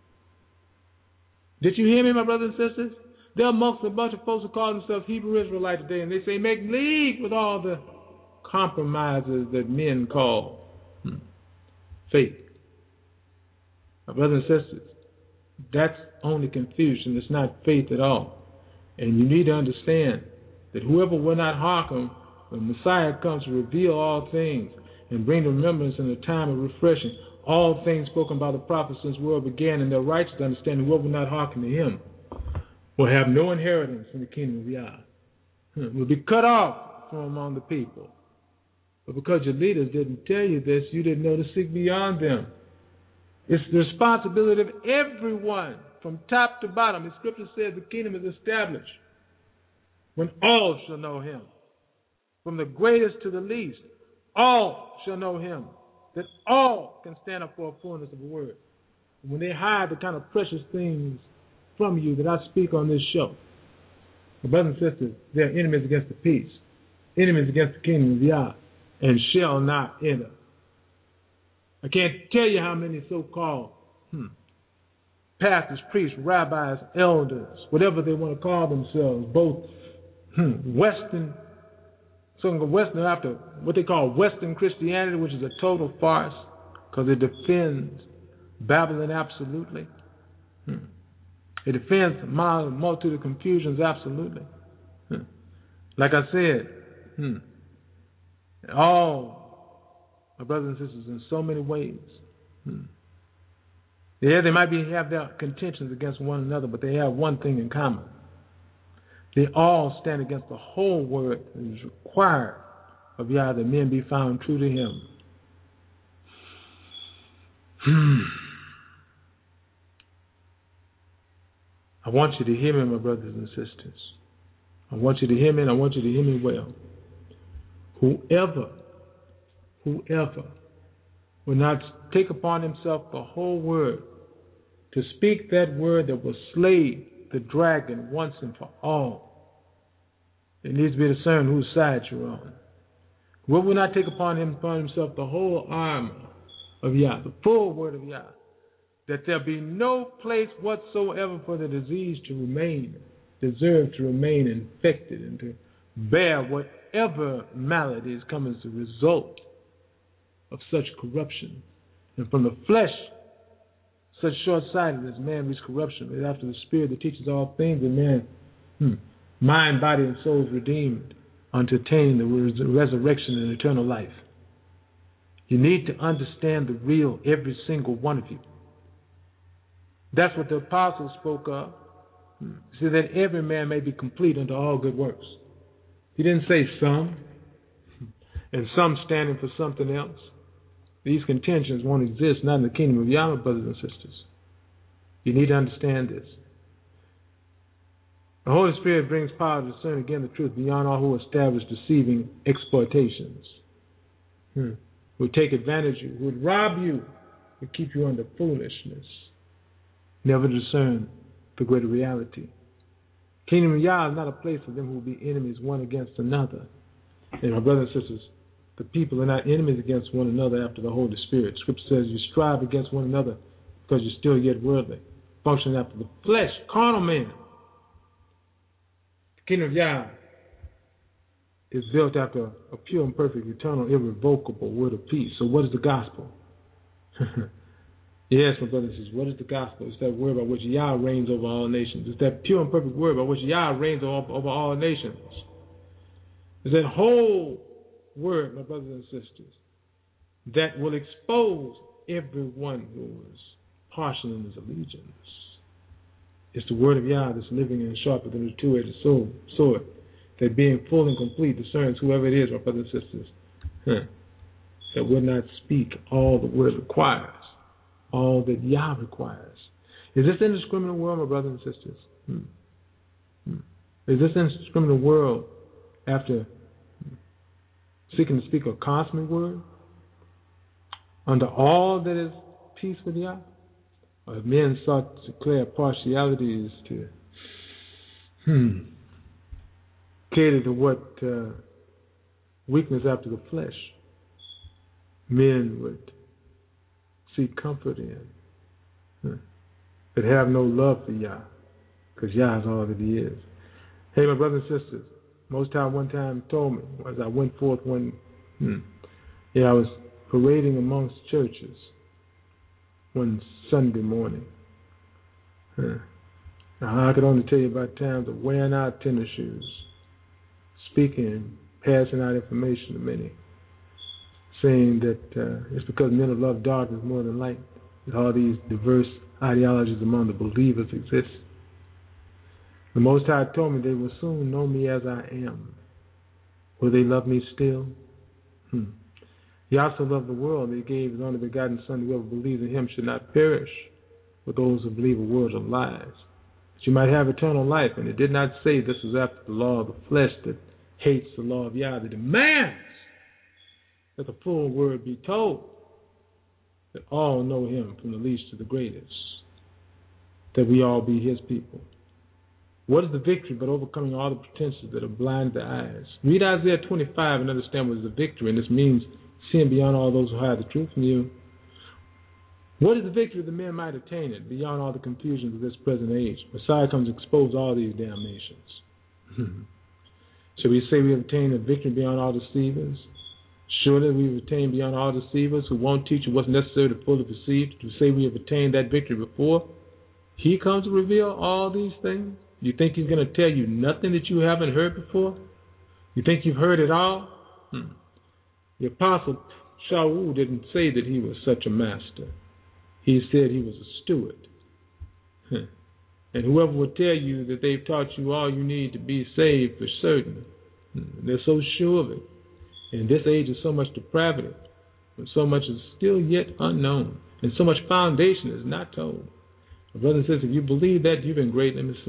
Did you hear me, my brothers and sisters? There are amongst a bunch of folks who call themselves Hebrew Israelites today, and they say, make league with all the compromises that men call faith. My brothers and sisters, that's only confusion. It's not faith at all. And you need to understand that whoever will not hearken when Messiah comes to reveal all things and bring remembrance in the time of refreshing, all things spoken by the prophets since the world began, and their righteous understanding, whoever will not hearken to him will have no inheritance in the kingdom of Yah. Will be cut off from among the people. But because your leaders didn't tell you this, you didn't know to seek beyond them. It's the responsibility of everyone from top to bottom. The scripture says the kingdom is established when all shall know him. From the greatest to the least, all shall know him. That all can stand up for a fullness of the word. And when they hide the kind of precious things from you that I speak on this show, my brothers and sisters, they're enemies against the peace, enemies against the kingdom of Yah, and shall not enter. I can't tell you how many so-called pastors, priests, rabbis, elders, whatever they want to call themselves, both Western, after what they call Western Christianity, which is a total farce because it defends Babylon absolutely. It defends a multitude of confusions absolutely. Like I said, all my brothers and sisters in so many ways. Yeah, they might have their contentions against one another, but they have one thing in common. They all stand against the whole word that is required of Yah, that men be found true to him. I want you to hear me, my brothers and sisters. I want you to hear me, and I want you to hear me well. Whoever will not take upon himself the whole word, to speak that word that will slay the dragon once and for all, it needs to be discerned whose side you're on. Whoever will not take upon himself the whole armor of Yah, the full word of Yah, that there be no place whatsoever for the disease to remain, deserve to remain infected, and to bear whatever malady is coming as a result of such corruption. And from the flesh, such short-sightedness, man reaches corruption. But after the Spirit that teaches all things, and man, mind, body, and soul is redeemed unto attain the resurrection and eternal life. You need to understand the real, every single one of you. That's what the apostles spoke of. So that every man may be complete unto all good works. He didn't say some, and some standing for something else. These contentions won't exist, not in the kingdom of Yah, brothers and sisters. You need to understand this. The Holy Spirit brings power to discern again the truth beyond all who establish deceiving exploitations. Who take advantage of you, who would rob you, who keep you under foolishness. Never discern the greater reality. Kingdom of Yah is not a place for them who will be enemies one against another. And my brothers and sisters, the people are not enemies against one another after the Holy Spirit. Scripture says you strive against one another because you're still yet worldly, functioning after the flesh, carnal man. The kingdom of Yah is built after a pure and perfect, eternal, irrevocable word of peace. So what is the gospel? Yes, my brothers and sisters, what is the gospel? It's that word by which Yah reigns over all nations. It's that pure and perfect word by which Yah reigns over all nations. It's that whole word, my brothers and sisters, that will expose everyone who is partial in his allegiance. It's the word of Yah that's living and sharper than a two-edged sword, that being full and complete discerns whoever it is, my brothers and sisters, that will not speak all the word requires, all that Yah requires. Is this indiscriminate world, my brothers and sisters? Is this indiscriminate world, after seeking to speak a cosmic word, under all that is peace with Yah? Or have men sought to declare partialities to cater to what weakness after the flesh men would seek comfort in, that have no love for Yah, because Yah is all that He is. Hey, my brothers and sisters, Most High one time told me, as I went forth I was parading amongst churches one Sunday morning. Now, I could only tell you about times of wearing out tennis shoes, speaking, passing out information to many, saying that it's because men have loved darkness more than light that all these diverse ideologies among the believers exist. The Most High told me they will soon know me as I am. Will they love me still? He also loved the world. He gave His only begotten Son. Whoever believes in Him should not perish, but those who believe in words of lies, that you might have eternal life. And it did not say this was after the law of the flesh that hates the law of Yah, that demands that the full word be told, that all know Him from the least to the greatest, that we all be His people. What is the victory but overcoming all the pretenses that have blinded the eyes? Read Isaiah 25 and understand what is the victory, and this means seeing beyond all those who hide the truth from you. What is the victory that men might attain it beyond all the confusions of this present age? Messiah comes to expose all these damnations. Shall we say we have attained a victory beyond all deceivers? Surely we have attained beyond all deceivers who won't teach you what's necessary to fully perceive. To say we have attained that victory before He comes to reveal all these things? You think He's going to tell you nothing that you haven't heard before? You think you've heard it all? The Apostle Shaul didn't say that he was such a master. He said he was a steward. And whoever will tell you that they've taught you all you need to be saved for certain, they're so sure of it. In this age of so much depravity, and so much is still yet unknown, and so much foundation is not told. Brothers and sisters, if you believe that, you've been greatly misled.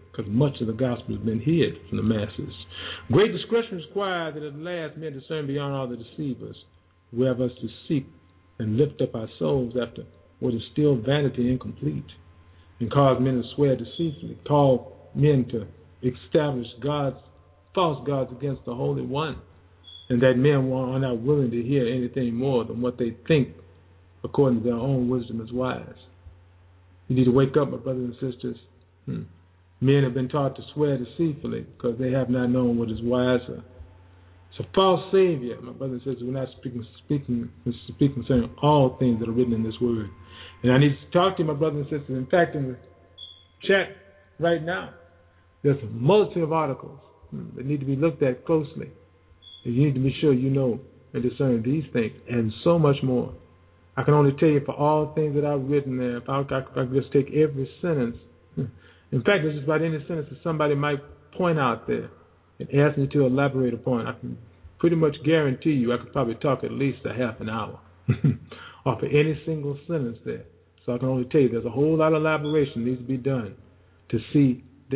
because much of the gospel has been hid from the masses. Great discretion is required that at last men discern beyond all the deceivers, who have us to seek and lift up our souls after what is still vanity and incomplete, and cause men to swear deceitfully, call men to establish false gods against the Holy One, and that men are not willing to hear anything more than what they think according to their own wisdom is wise. You need to wake up, my brothers and sisters. Men have been taught to swear deceitfully because they have not known what is wiser. It's a false savior, my brothers and sisters. We're not speaking concerning all things that are written in this word. And I need to talk to you, my brothers and sisters. In fact, in the chat right now, there's a multitude of articles that need to be looked at closely. And you need to be sure you know and discern these things and so much more. I can only tell you for all things that I've written there, if I could just take every sentence. In fact, it's just about any sentence that somebody might point out there and ask me to elaborate upon. I can pretty much guarantee you I could probably talk at least a half an hour off of any single sentence there. So I can only tell you there's a whole lot of elaboration that needs to be done to see the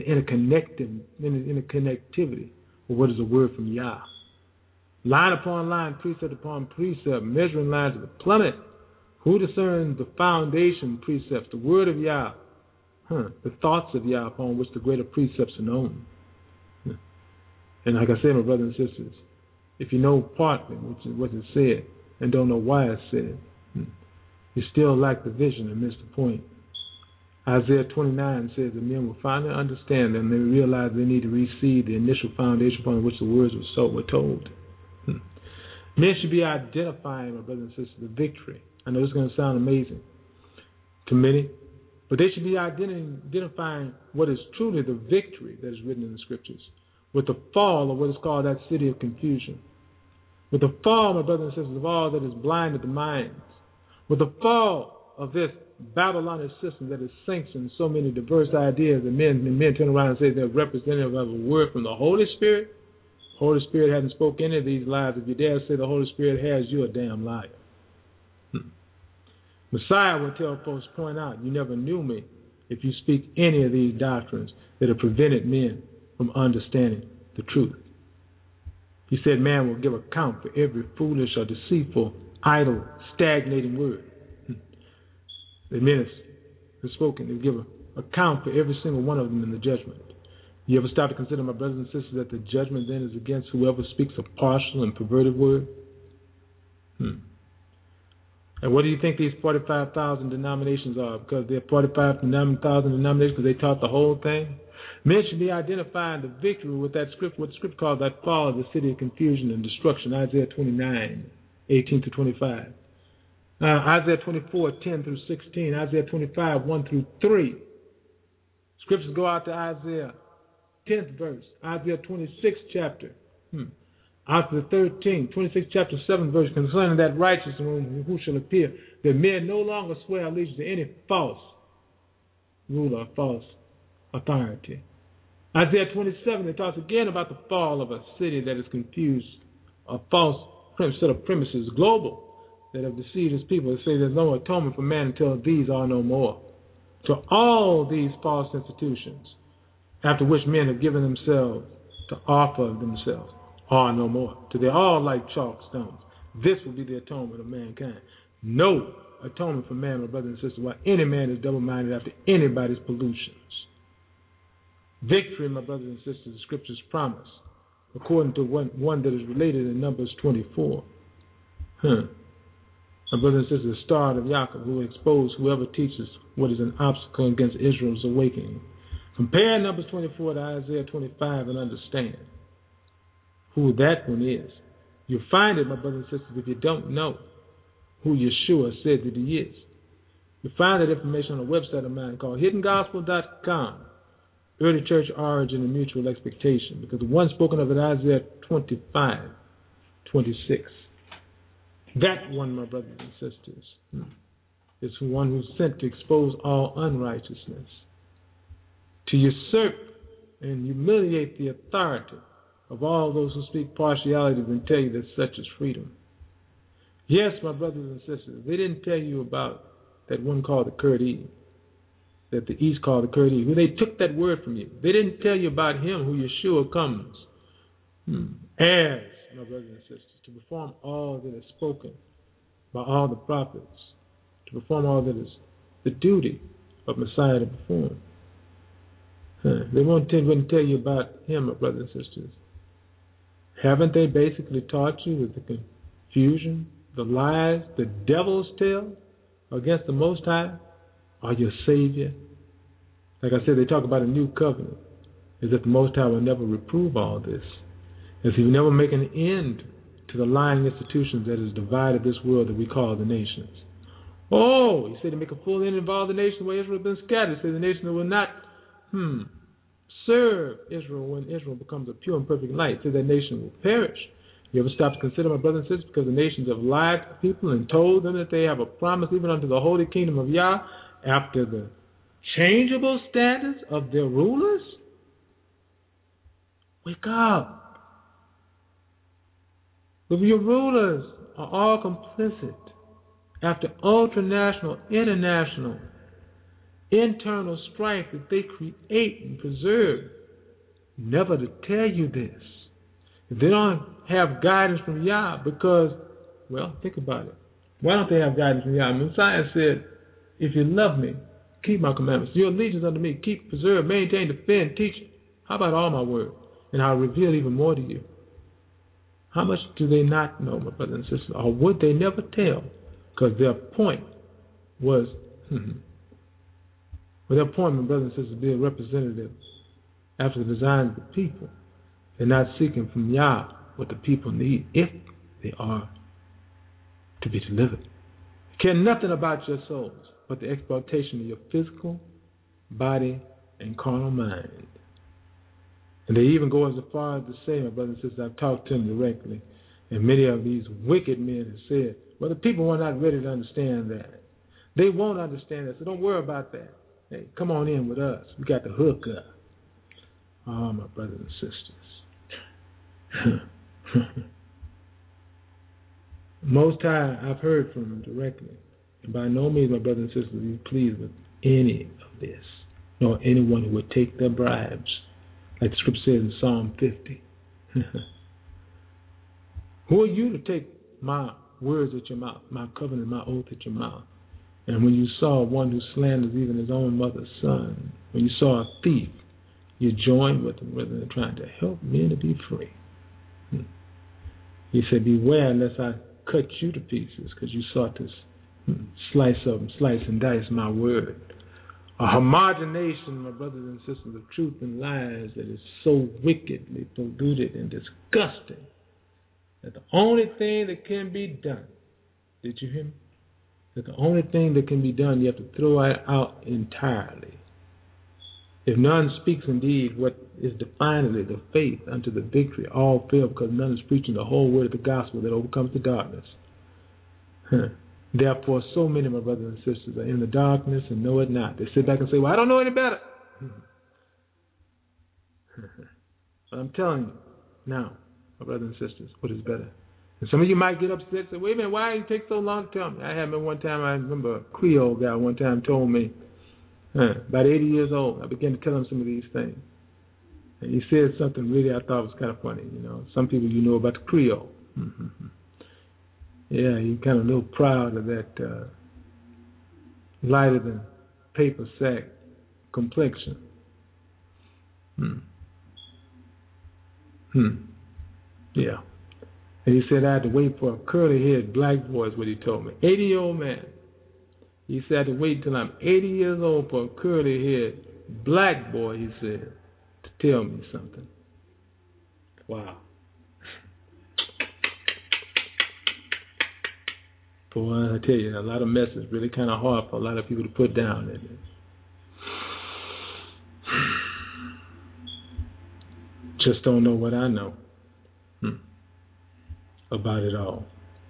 interconnectivity of what is a word from Yah. Line upon line, precept upon precept, measuring lines of the plummet. Who discerns the foundation precepts, the word of Yah, the thoughts of Yah upon which the greater precepts are known? And like I said, my brothers and sisters, if you know partly what is said and don't know why it's said, you still lack the vision and miss the point. Isaiah 29 says that men will finally understand and they realize they need to receive the initial foundation upon which the words were told. Men should be identifying, my brothers and sisters, the victory. I know this is going to sound amazing to many, but they should be identifying what is truly the victory that is written in the Scriptures, with the fall of what is called that city of confusion, with the fall, my brothers and sisters, of all that is blinded the minds, with the fall of this Babylonian system that is sanctioned so many diverse ideas, and men turn around and say they're representative of a word from the Holy Spirit. The Holy Spirit hasn't spoken any of these lies. If you dare say the Holy Spirit has, you're a damn liar. Messiah will tell folks, point out, you never knew me if you speak any of these doctrines that have prevented men from understanding the truth. He said man will give account for every foolish or deceitful, idle, stagnating word. The men have spoken. They give account for every single one of them in the judgment. You ever stop to consider, my brothers and sisters, that the judgment then is against whoever speaks a partial and perverted word? And what do you think these 45,000 denominations are? Because they're 45,000 denominations because they taught the whole thing? Men should be identifying the victory with that script, what the script calls that fall of the city of confusion and destruction, Isaiah 29, 18 to 25. Isaiah 24, 10 through 16, Isaiah 25, 1 through 3. Scriptures go out to Isaiah 10th verse, Isaiah 26th chapter, out to the 26th chapter, 7th verse, concerning that righteous one who shall appear, that men no longer swear allegiance to any false ruler or false authority. Isaiah 27, it talks again about the fall of a city that is confused, a false set of premises, global, that have deceived his people. They say there's no atonement for man until these are no more. To all these false institutions, after which men have given themselves to offer themselves, are no more. To they all like chalk stones. This will be the atonement of mankind. No atonement for man, my brothers and sisters, while any man is double-minded after anybody's pollutions. Victory, my brothers and sisters, the Scriptures promise, according to one that is related in Numbers 24. My brothers and sisters, the star of Yaakov, who will expose whoever teaches what is an obstacle against Israel's awakening. Compare Numbers 24 to Isaiah 25 and understand who that one is. You'll find it, my brothers and sisters, if you don't know who Yeshua said that he is. You'll find that information on a website of mine called hiddengospel.com, Early Church Origin and Mutual Expectation, because the one spoken of in Isaiah 25, 26. That one, my brothers and sisters, is the one who's sent to expose all unrighteousness, to usurp and humiliate the authority of all those who speak partiality and tell you that such is freedom. Yes, my brothers and sisters, they didn't tell you about that one called the Kurd. They that the East called the Kurdi, who they took that word from you. They didn't tell you about him who Yeshua comes as, my brothers and sisters, to perform all that is spoken by all the prophets, to perform all that is the duty of Messiah to perform. They wouldn't tell you about him, my brothers and sisters. Haven't they basically taught you with the confusion, the lies, the devil's tale against the Most High or your Savior? Like I said, they talk about a new covenant, as if the Most High will never reprove all this, as he will never make an end to the lying institutions that has divided this world that we call the nations. Oh, he said to make a full end of all the nations where Israel has been scattered. He said the nation that will not serve Israel when Israel becomes a pure and perfect light. He said that nation will perish. You ever stop to consider, my brothers and sisters, because the nations have lied to people and told them that they have a promise even unto the holy kingdom of Yah after the changeable standards of their rulers? Wake up. But your rulers are all complicit after ultranational, international, internal strife that they create and preserve. Never to tell you this. If they don't have guidance from Yah, because, well, think about it. Why don't they have guidance from Yah? Messiah said, if you love me, keep my commandments. Your allegiance unto me, keep, preserve, maintain, defend, teach. How about all my word? And I'll reveal even more to you. How much do they not know, my brothers and sisters? Or would they never tell? Because their point was, their point, my brothers and sisters, be a representative after the design of the people. They're not seeking from Yah what the people need if they are to be delivered. They care nothing about your souls but the exploitation of your physical body and carnal mind. And they even go as far as to say, my brothers and sisters, I've talked to them directly, and many of these wicked men have said, well, the people are not ready to understand that. They won't understand that, so don't worry about that. Hey, come on in with us. We got the hook up. Oh, my brothers and sisters. Most High, I've heard from them directly. And by no means, my brothers and sisters, are you pleased with any of this, nor anyone who would take their bribes. Like the scripture says in Psalm 50. Who are you to take my words at your mouth, my covenant, my oath at your mouth? And when you saw one who slanders even his own mother's son, when you saw a thief, you joined with him rather than trying to help men to be free. He said, beware lest I cut you to pieces, because you sought to slice and dice my word. A homogenation, my brothers and sisters, of truth and lies that is so wickedly polluted and disgusting that the only thing that can be done, did you hear me? That the only thing that can be done, you have to throw it out entirely. If none speaks indeed what is definedly the faith unto the victory, all fail because none is preaching the whole word of the gospel that overcomes the darkness. Therefore, so many of my brothers and sisters are in the darkness and know it not. They sit back and say, well, I don't know any better. But I'm telling you now, my brothers and sisters, what is better. And some of you might get upset and say, wait a minute, why did it take so long to tell me? I remember a Creole guy one time told me, about 80 years old, I began to tell him some of these things. And he said something really I thought was kind of funny. You know, some people you know about the Creole. Yeah, he kind of a little proud of that lighter than paper sack complexion. Yeah. And he said I had to wait for a curly-haired black boy is what he told me. 80-year-old man. He said I had to wait until I'm 80 years old for a curly-haired black boy, he said, to tell me something. Wow. Boy, I tell you, a lot of mess is really kind of hard for a lot of people to put down in it. Just don't know what I know about it all.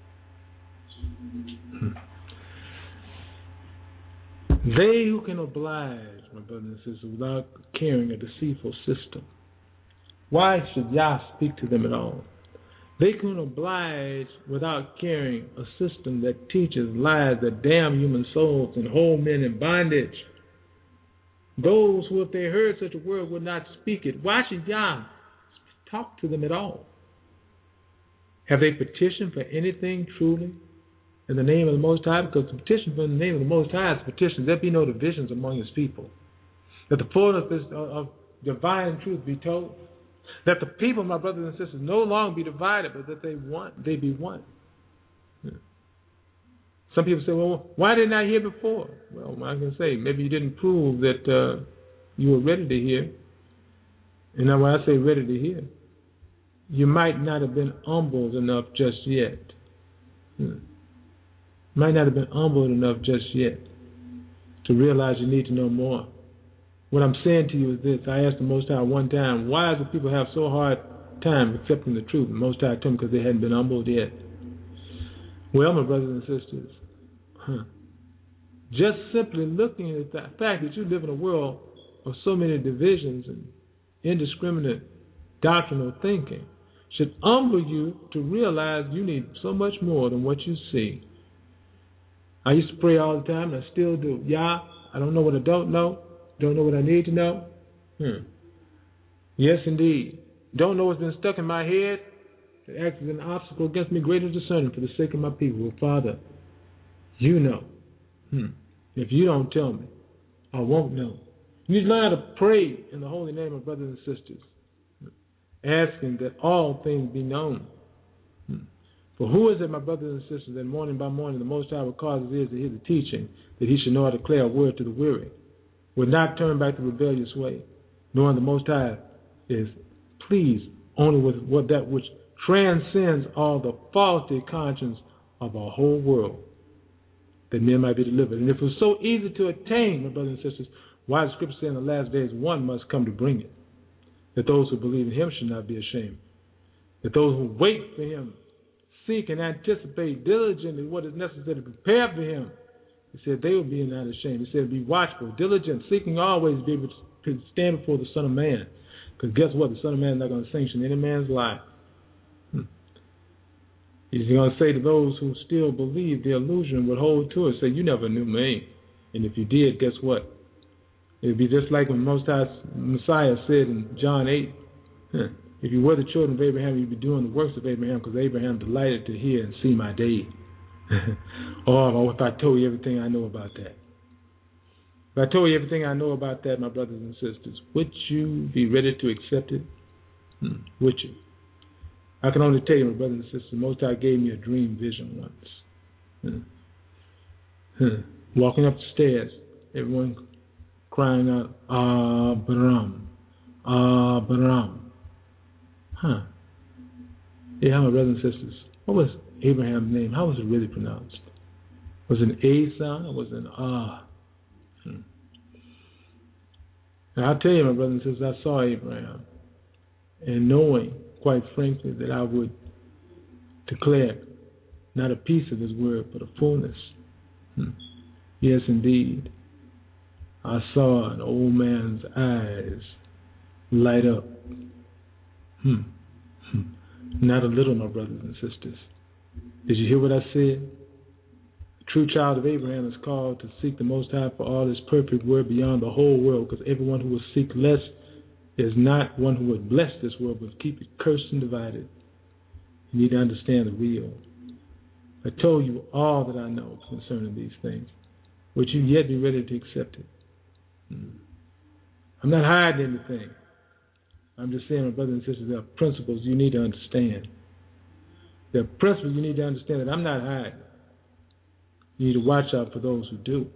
They who can oblige, my brothers and sisters, without carrying a deceitful system. Why should Yah speak to them at all? They can oblige without carrying a system that teaches lies that damn human souls and hold men in bondage. Those who, if they heard such a word, would not speak it. Why should Yah talk to them at all? Have they petitioned for anything truly in the name of the Most High? Because the petition for the name of the Most High is a petition. There be no divisions among His people. That the fullness of divine truth be told. That the people, my brothers and sisters, no longer be divided, but that they be one. Some people say, well, why didn't I hear before? Well, I can say, maybe you didn't prove that you were ready to hear. And now when I say ready to hear, you might not have been humbled enough just yet. Might not have been humbled enough just yet to realize you need to know more. What I'm saying to you is this. I asked the Most High one time, why do people have so hard time accepting the truth? The Most High told me because they hadn't been humbled yet. Well, my brothers and sisters, just simply looking at the fact that you live in a world of so many divisions and indiscriminate doctrinal thinking should humble you to realize you need so much more than what you see. I used to pray all the time, and I still do. Yah, I don't know what I don't know what I need to know. Yes, indeed. Don't know what's been stuck in my head. It acts as an obstacle against me, greater discerning for the sake of my people. Well, Father, you know. If you don't tell me, I won't know. You need to learn how to pray in the holy name of brothers and sisters, asking that all things be known. For who is it, my brothers and sisters, that morning by morning the Most High will cause his ears to hear the teaching, that he should know how to declare a word to the weary, will not turn back the rebellious way, knowing the Most High is pleased only with that which transcends all the faulty conscience of our whole world, that men might be delivered. And if it was so easy to attain, my brothers and sisters, why does Scripture say in the last days one must come to bring it? That those who believe in him should not be ashamed. That those who wait for him seek and anticipate diligently what is necessary to prepare for him. He said they will be not ashamed. He said be watchful, diligent, seeking always to be able to stand before the Son of Man. Because guess what? The Son of Man is not going to sanction any man's life. He's going to say to those who still believe the illusion would hold to it, say, you never knew me. And if you did, guess what? It would be just like when Most High Messiah said in John 8, if you were the children of Abraham, you'd be doing the works of Abraham, because Abraham delighted to hear and see my day. Or if I told you everything I know about that. If I told you everything I know about that, my brothers and sisters, would you be ready to accept it? Would you? I can only tell you, my brothers and sisters, Most High gave me a dream vision once. Walking up the stairs, everyone crying out, Abram, Abram. Yeah, my brothers and sisters, what was Abraham's name? How was it really pronounced? Was it an A sound or was it an Ah? Now, I'll tell you, my brothers and sisters, I saw Abraham, and knowing, quite frankly, that I would declare not a piece of his word, but a fullness. Yes, indeed. I saw an old man's eyes light up. Not a little, my brothers and sisters. Did you hear what I said? The true child of Abraham is called to seek the Most High for all his perfect word beyond the whole world, because everyone who will seek less is not one who would bless this world, but keep it cursed and divided. You need to understand the real. I told you all that I know concerning these things. Would you yet be ready to accept it? I'm not hiding anything. I'm just saying, my brothers and sisters, there are principles you need to understand. There are principles you need to understand that I'm not hiding. You need to watch out for those who do.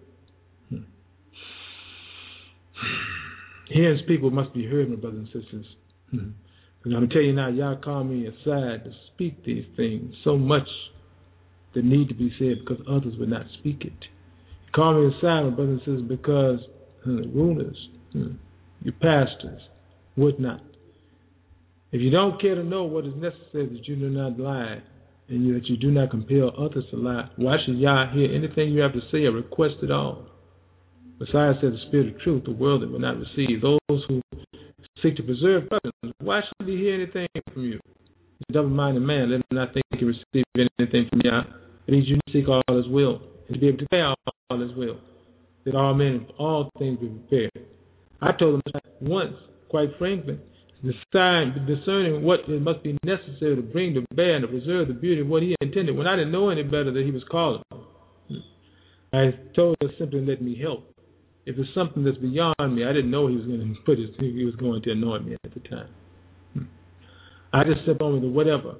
Hearing people must be heard, my brothers and sisters. Because I'm going to tell you now, y'all call me aside to speak these things so much that need to be said because others would not speak it. You call me aside, my brothers and sisters, because rulers, your pastors, would not. If you don't care to know what is necessary that you do not lie, and that you do not compel others to lie, why should y'all hear anything you have to say or request at all? Messiah said, the spirit of truth, the world that will not receive. Those who seek to preserve others, why should he hear anything from you? He's a double-minded man. Let him not think he receive anything from you. It means you seek all his will, and to be able to declare all his will, that all men and all things be prepared. I told him once, quite frankly, discerning what it must be necessary to bring to bear and to preserve the beauty of what he intended, when I didn't know any better that he was calling. I told her simply, let me help. If it's something that's beyond me, I didn't know he was going to anoint me at the time. I just said on me whatever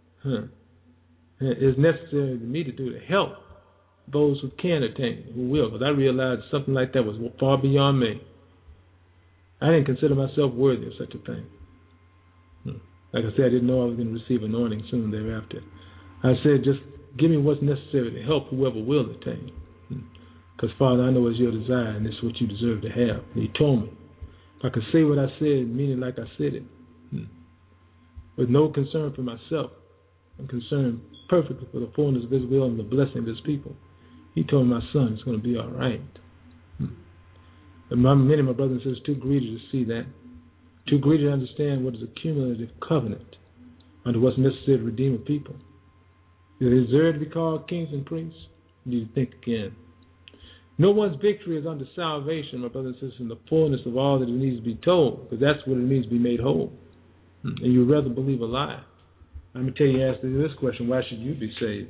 is necessary for me to do to help those who can attain, who will, because I realized something like that was far beyond me. I didn't consider myself worthy of such a thing. Like I said, I didn't know I was going to receive anointing soon thereafter. I said, just give me what's necessary to help whoever will attain. Because, Father, I know it's your desire, and it's what you deserve to have. And he told me, if I could say what I said, meaning like I said it, with no concern for myself, I'm concerned perfectly for the fullness of his will and the blessing of his people. He told my son it's going to be all right. And many of my brothers and sisters are too greedy to see that, too greedy to understand what is a cumulative covenant under what's necessary to redeem a people. Do they deserve to be called kings and priests? You need to think again. No one's victory is under salvation, my brothers and sisters, in the fullness of all that it needs to be told, because that's what it means to be made whole. And you'd rather believe a lie. Let me tell you, ask this question, why should you be saved?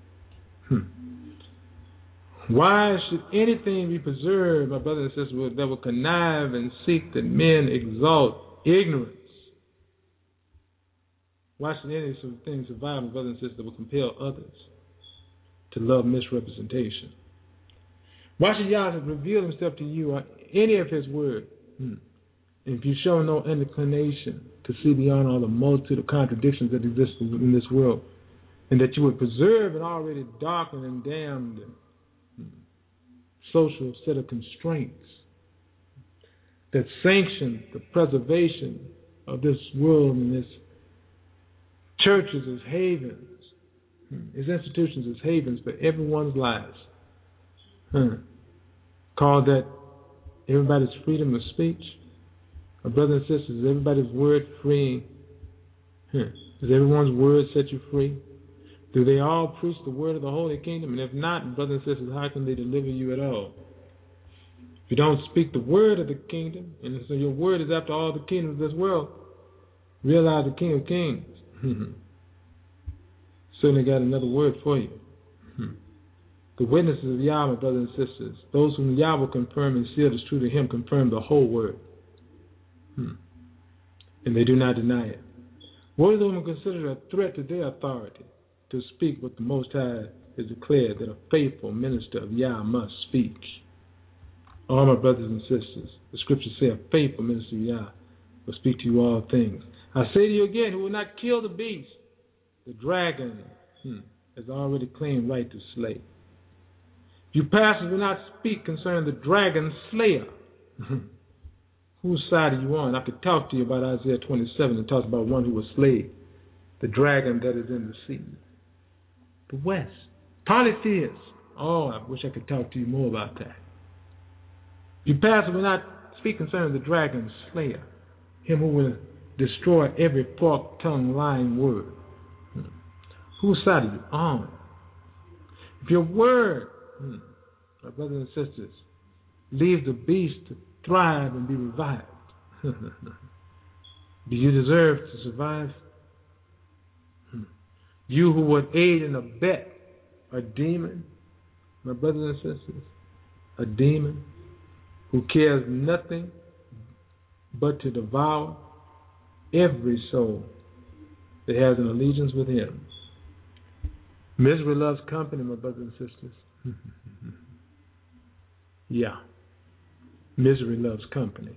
Why should anything be preserved, my brothers and sisters, that will connive and seek that men exalt ignorance? Why should any sort of thing survive, my brothers and sisters, that will compel others to love misrepresentation? Why should Yah reveal himself to you or any of his word? If you show no inclination to see beyond all the multitude of contradictions that exist in this world, and that you would preserve an already darkened and damned social set of constraints that sanction the preservation of this world and its churches as havens, its institutions as havens for everyone's lives. Call that everybody's freedom of speech. My brothers and sisters, is everybody's word free? Does everyone's word set you free? Do they all preach the word of the Holy Kingdom? And if not, brothers and sisters, how can they deliver you at all? If you don't speak the word of the kingdom, and so your word is after all the kingdoms of this world, realize the King of Kings certainly got another word for you. The witnesses of Yah, my brothers and sisters, those whom Yah will confirm and seal as true to him, confirm the whole word. And they do not deny it. What is them considered a threat to their authority to speak what the Most High has declared that a faithful minister of Yah must speak? All my brothers and sisters, the scriptures say a faithful minister of Yah will speak to you all things. I say to you again, who will not kill the beast, the dragon has already claimed right to slay. You pastors will not speak concerning the dragon slayer. Whose side are you on? I could talk to you about Isaiah 27 and talk about one who was slayed, the dragon that is in the sea. The West. Polytheists. Oh, I wish I could talk to you more about that. You pastors will not speak concerning the dragon slayer, him who will destroy every forked-tongued lying word. Whose side are you on? If your word, my brothers and sisters, leaves the beast to thrive and be revived, do you deserve to survive? You who would aid and abet a demon, my brothers and sisters, a demon who cares nothing but to devour every soul that has an allegiance with him. Misery loves company, my brothers and sisters. Yeah. Misery loves company.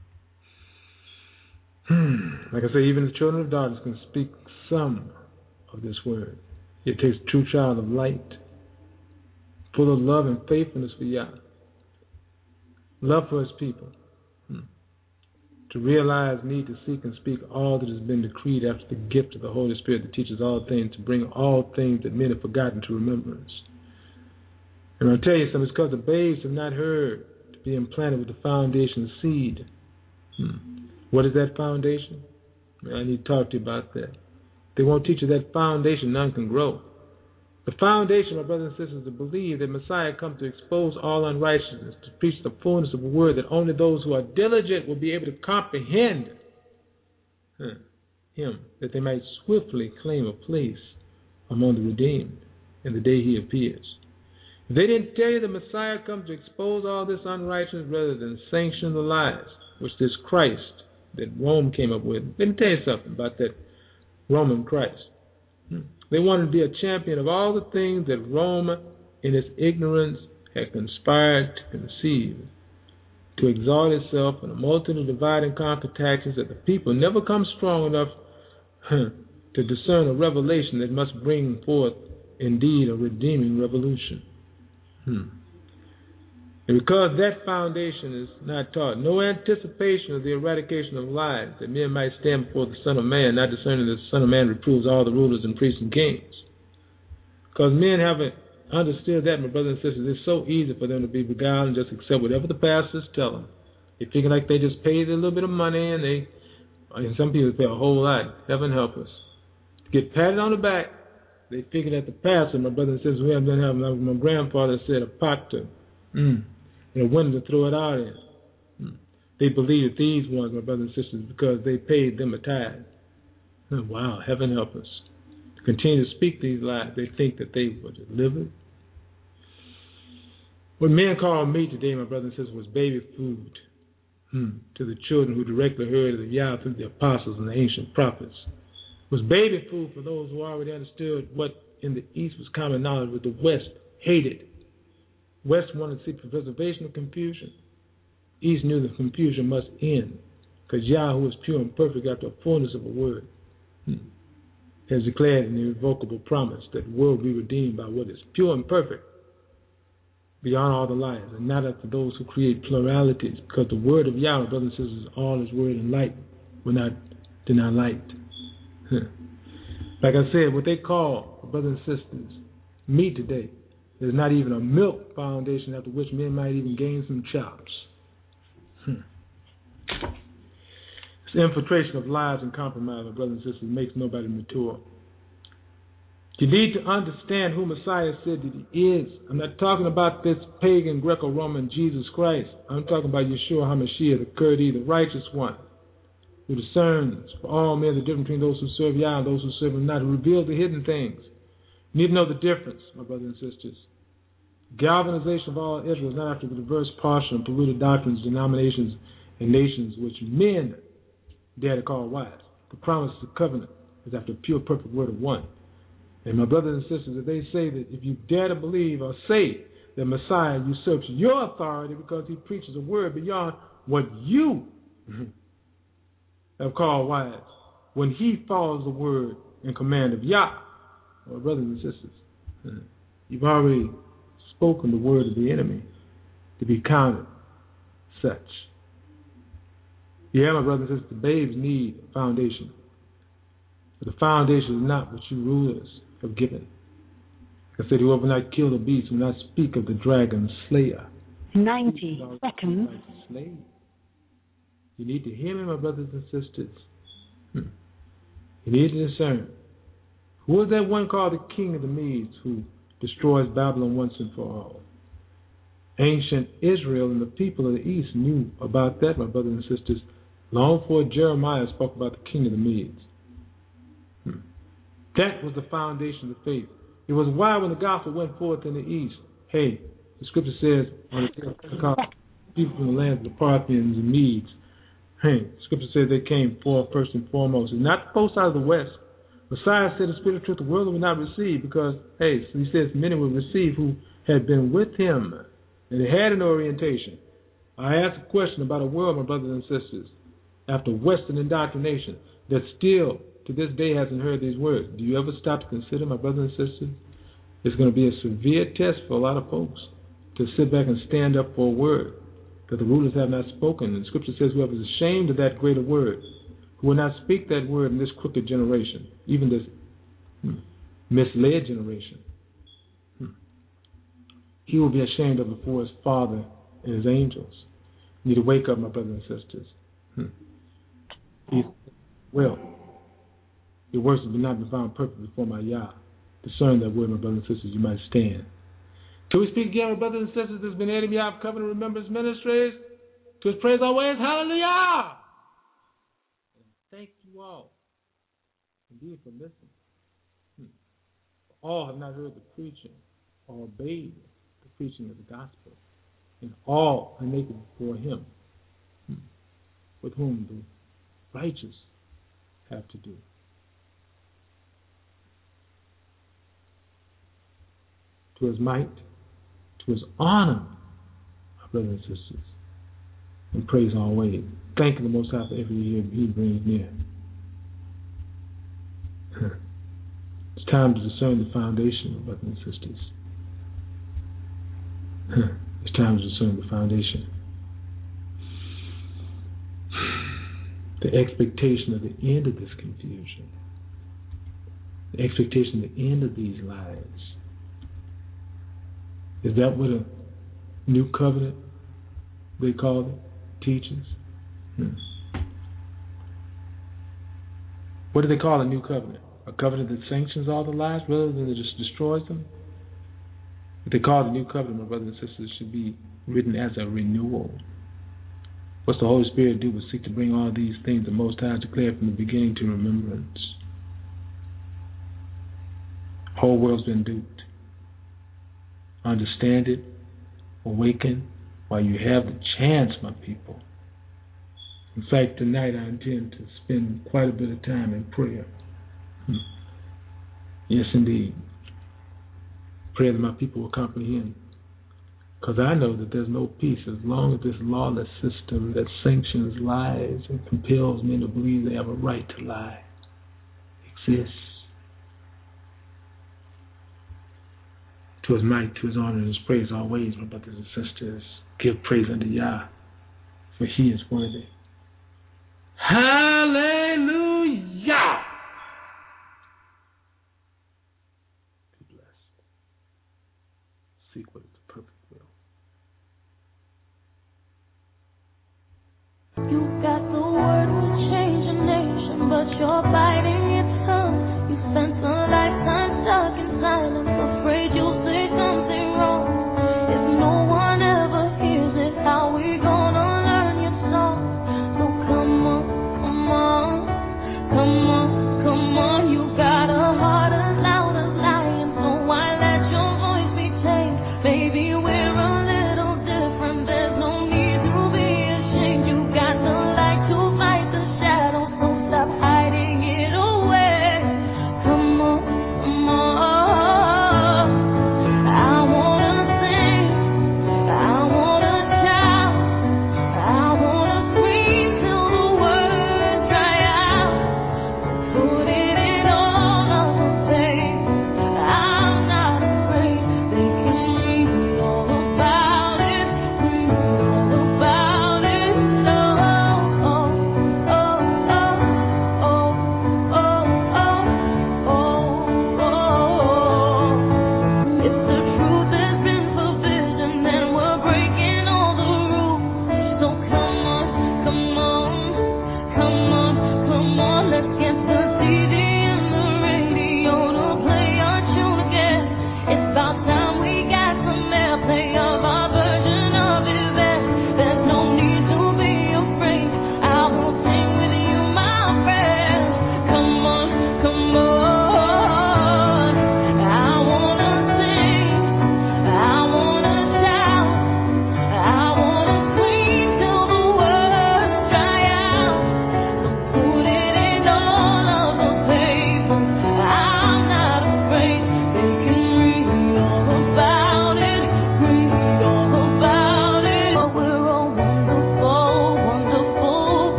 Like I say, even the children of darkness can speak some of this word. It takes a true child of light, full of love and faithfulness for Yah, love for his people, to realize need to seek and speak all that has been decreed after the gift of the Holy Spirit that teaches all things, to bring all things that men have forgotten to remembrance. And I'll tell you something, it's because the babes have not heard to be implanted with the foundation seed. What is that foundation? I need to talk to you about that. They won't teach you that foundation, none can grow. The foundation, my brothers and sisters, is to believe that Messiah comes to expose all unrighteousness, to preach the fullness of the word, that only those who are diligent will be able to comprehend him, that they might swiftly claim a place among the redeemed in the day he appears. If they didn't tell you the Messiah comes to expose all this unrighteousness rather than sanction the lies which this Christ that Rome came up with, let me tell you something about that Roman Christ. They wanted to be a champion of all the things that Rome, in its ignorance, had conspired to conceive, to exalt itself in a multitude of divide and conquer tactics, that the people never come strong enough to discern a revelation that must bring forth, indeed, a redeeming revolution. And because that foundation is not taught, no anticipation of the eradication of lies, that men might stand before the Son of Man, not discerning that the Son of Man reproves all the rulers and priests and kings. Because men haven't understood that, my brothers and sisters, it's so easy for them to be beguiled and just accept whatever the pastors tell them. They figure like they just paid a little bit of money, and some people pay a whole lot. Heaven help us. To get patted on the back, they figure that the pastor, my brothers and sisters, we haven't have, my grandfather said, a pot to and a window to throw it out in. They believe that these ones, my brothers and sisters, because they paid them a tithe. Wow, heaven help us. To continue to speak these lies, they think that they were delivered. What men call meat today, my brothers and sisters, was baby food to the children who directly heard of the Yah through the apostles and the ancient prophets. It was baby food for those who already understood what in the East was common knowledge, but the West hated. West wanted to seek the preservation of confusion. East knew the confusion must end, because Yah, who is pure and perfect after the fullness of a word, has declared an irrevocable promise that the world will be redeemed by what is pure and perfect, beyond all the lies, and not after those who create pluralities, because the word of Yah, brothers and sisters, is all his word, and light will not deny light. Like I said, what they call, brothers and sisters, meat today, there's not even a milk foundation after which men might even gain some chops. This infiltration of lies and compromise, my brothers and sisters, makes nobody mature. You need to understand who Messiah said that he is. I'm not talking about this pagan Greco-Roman Jesus Christ. I'm talking about Yeshua HaMashiach, the Kurdi, the righteous one, who discerns for all men the difference between those who serve Yah and those who serve him not, who reveals the hidden things. You need to know the difference, my brothers and sisters. Galvanization of all Israel is not after the diverse, partial, and polluted doctrines, denominations, and nations which men dare to call wise. The promise of the covenant is after the pure, perfect word of one. And my brothers and sisters, if they say that if you dare to believe or say that Messiah usurps your authority because he preaches a word beyond what you have called wise, when he follows the word and command of Yah, my brothers and sisters, you've already spoken the word of the enemy to be counted such. Yeah, my brothers and sisters, the babes need a foundation. But the foundation is not what you rulers have given. Like I said, whoever will not kill the beast will not speak of the dragon slayer. 90 seconds. Slave. You need to hear me, my brothers and sisters. You need to discern. Who was that one called the king of the Medes who destroys Babylon once and for all? Ancient Israel and the people of the East knew about that, my brothers and sisters, long before Jeremiah spoke about the king of the Medes. That was the foundation of faith. It was why when the gospel went forth in the East, hey, the scripture says, on the day of Pentecost, people from the land of the Parthians and Medes, hey, the scripture says they came forth first and foremost, and not both out of the West. Messiah said the spirit of truth the world will not receive because, hey, so he says many will receive who had been with him and they had an orientation. I asked a question about a world, my brothers and sisters, after Western indoctrination that still to this day hasn't heard these words. Do you ever stop to consider, my brothers and sisters? It's going to be a severe test for a lot of folks to sit back and stand up for a word that the rulers have not spoken. And Scripture says whoever is ashamed of that greater word, who will not speak that word in this crooked generation, even this misled generation, he will be ashamed of before his Father and his angels. You need to wake up, my brothers and sisters. Well, your works will not be found perfect before my Yah. Discern that word, my brothers and sisters, you might stand. Till we speak again, my brothers and sisters, this has been Eddie Meow Covenant Remembrance Ministries. To his praise always, hallelujah! Thank you all, indeed, for listening. All have not heard the preaching or obeyed the preaching of the gospel, and all are naked before him, with whom the righteous have to do. To his might, to his honor, my brothers and sisters, and praise always. Thank the Most High for every year he brings near. It's time to discern the foundation, brothers and sisters. It's time to discern the foundation. The expectation of the end of this confusion. The expectation of the end of these lies. Is that what a new covenant, they call it, teaches? What do they call a new covenant? A covenant that sanctions all the lies rather than that just destroys them? What they call the new covenant, my brothers and sisters, should be written as a renewal. What's the Holy Spirit do but seek to bring all these things the Most High declared from the beginning to remembrance? The whole world's been duped. Understand it, awaken while you have the chance, my people. In fact, tonight I intend to spend quite a bit of time in prayer. Yes, indeed. Pray that my people will comprehend. Because I know that there's no peace as long as this lawless system that sanctions lies and compels men to believe they have a right to lie exists. To his might, to his honor, and his praise always, my brothers and sisters. Give praise unto Yah, for he is worthy. Hallelujah!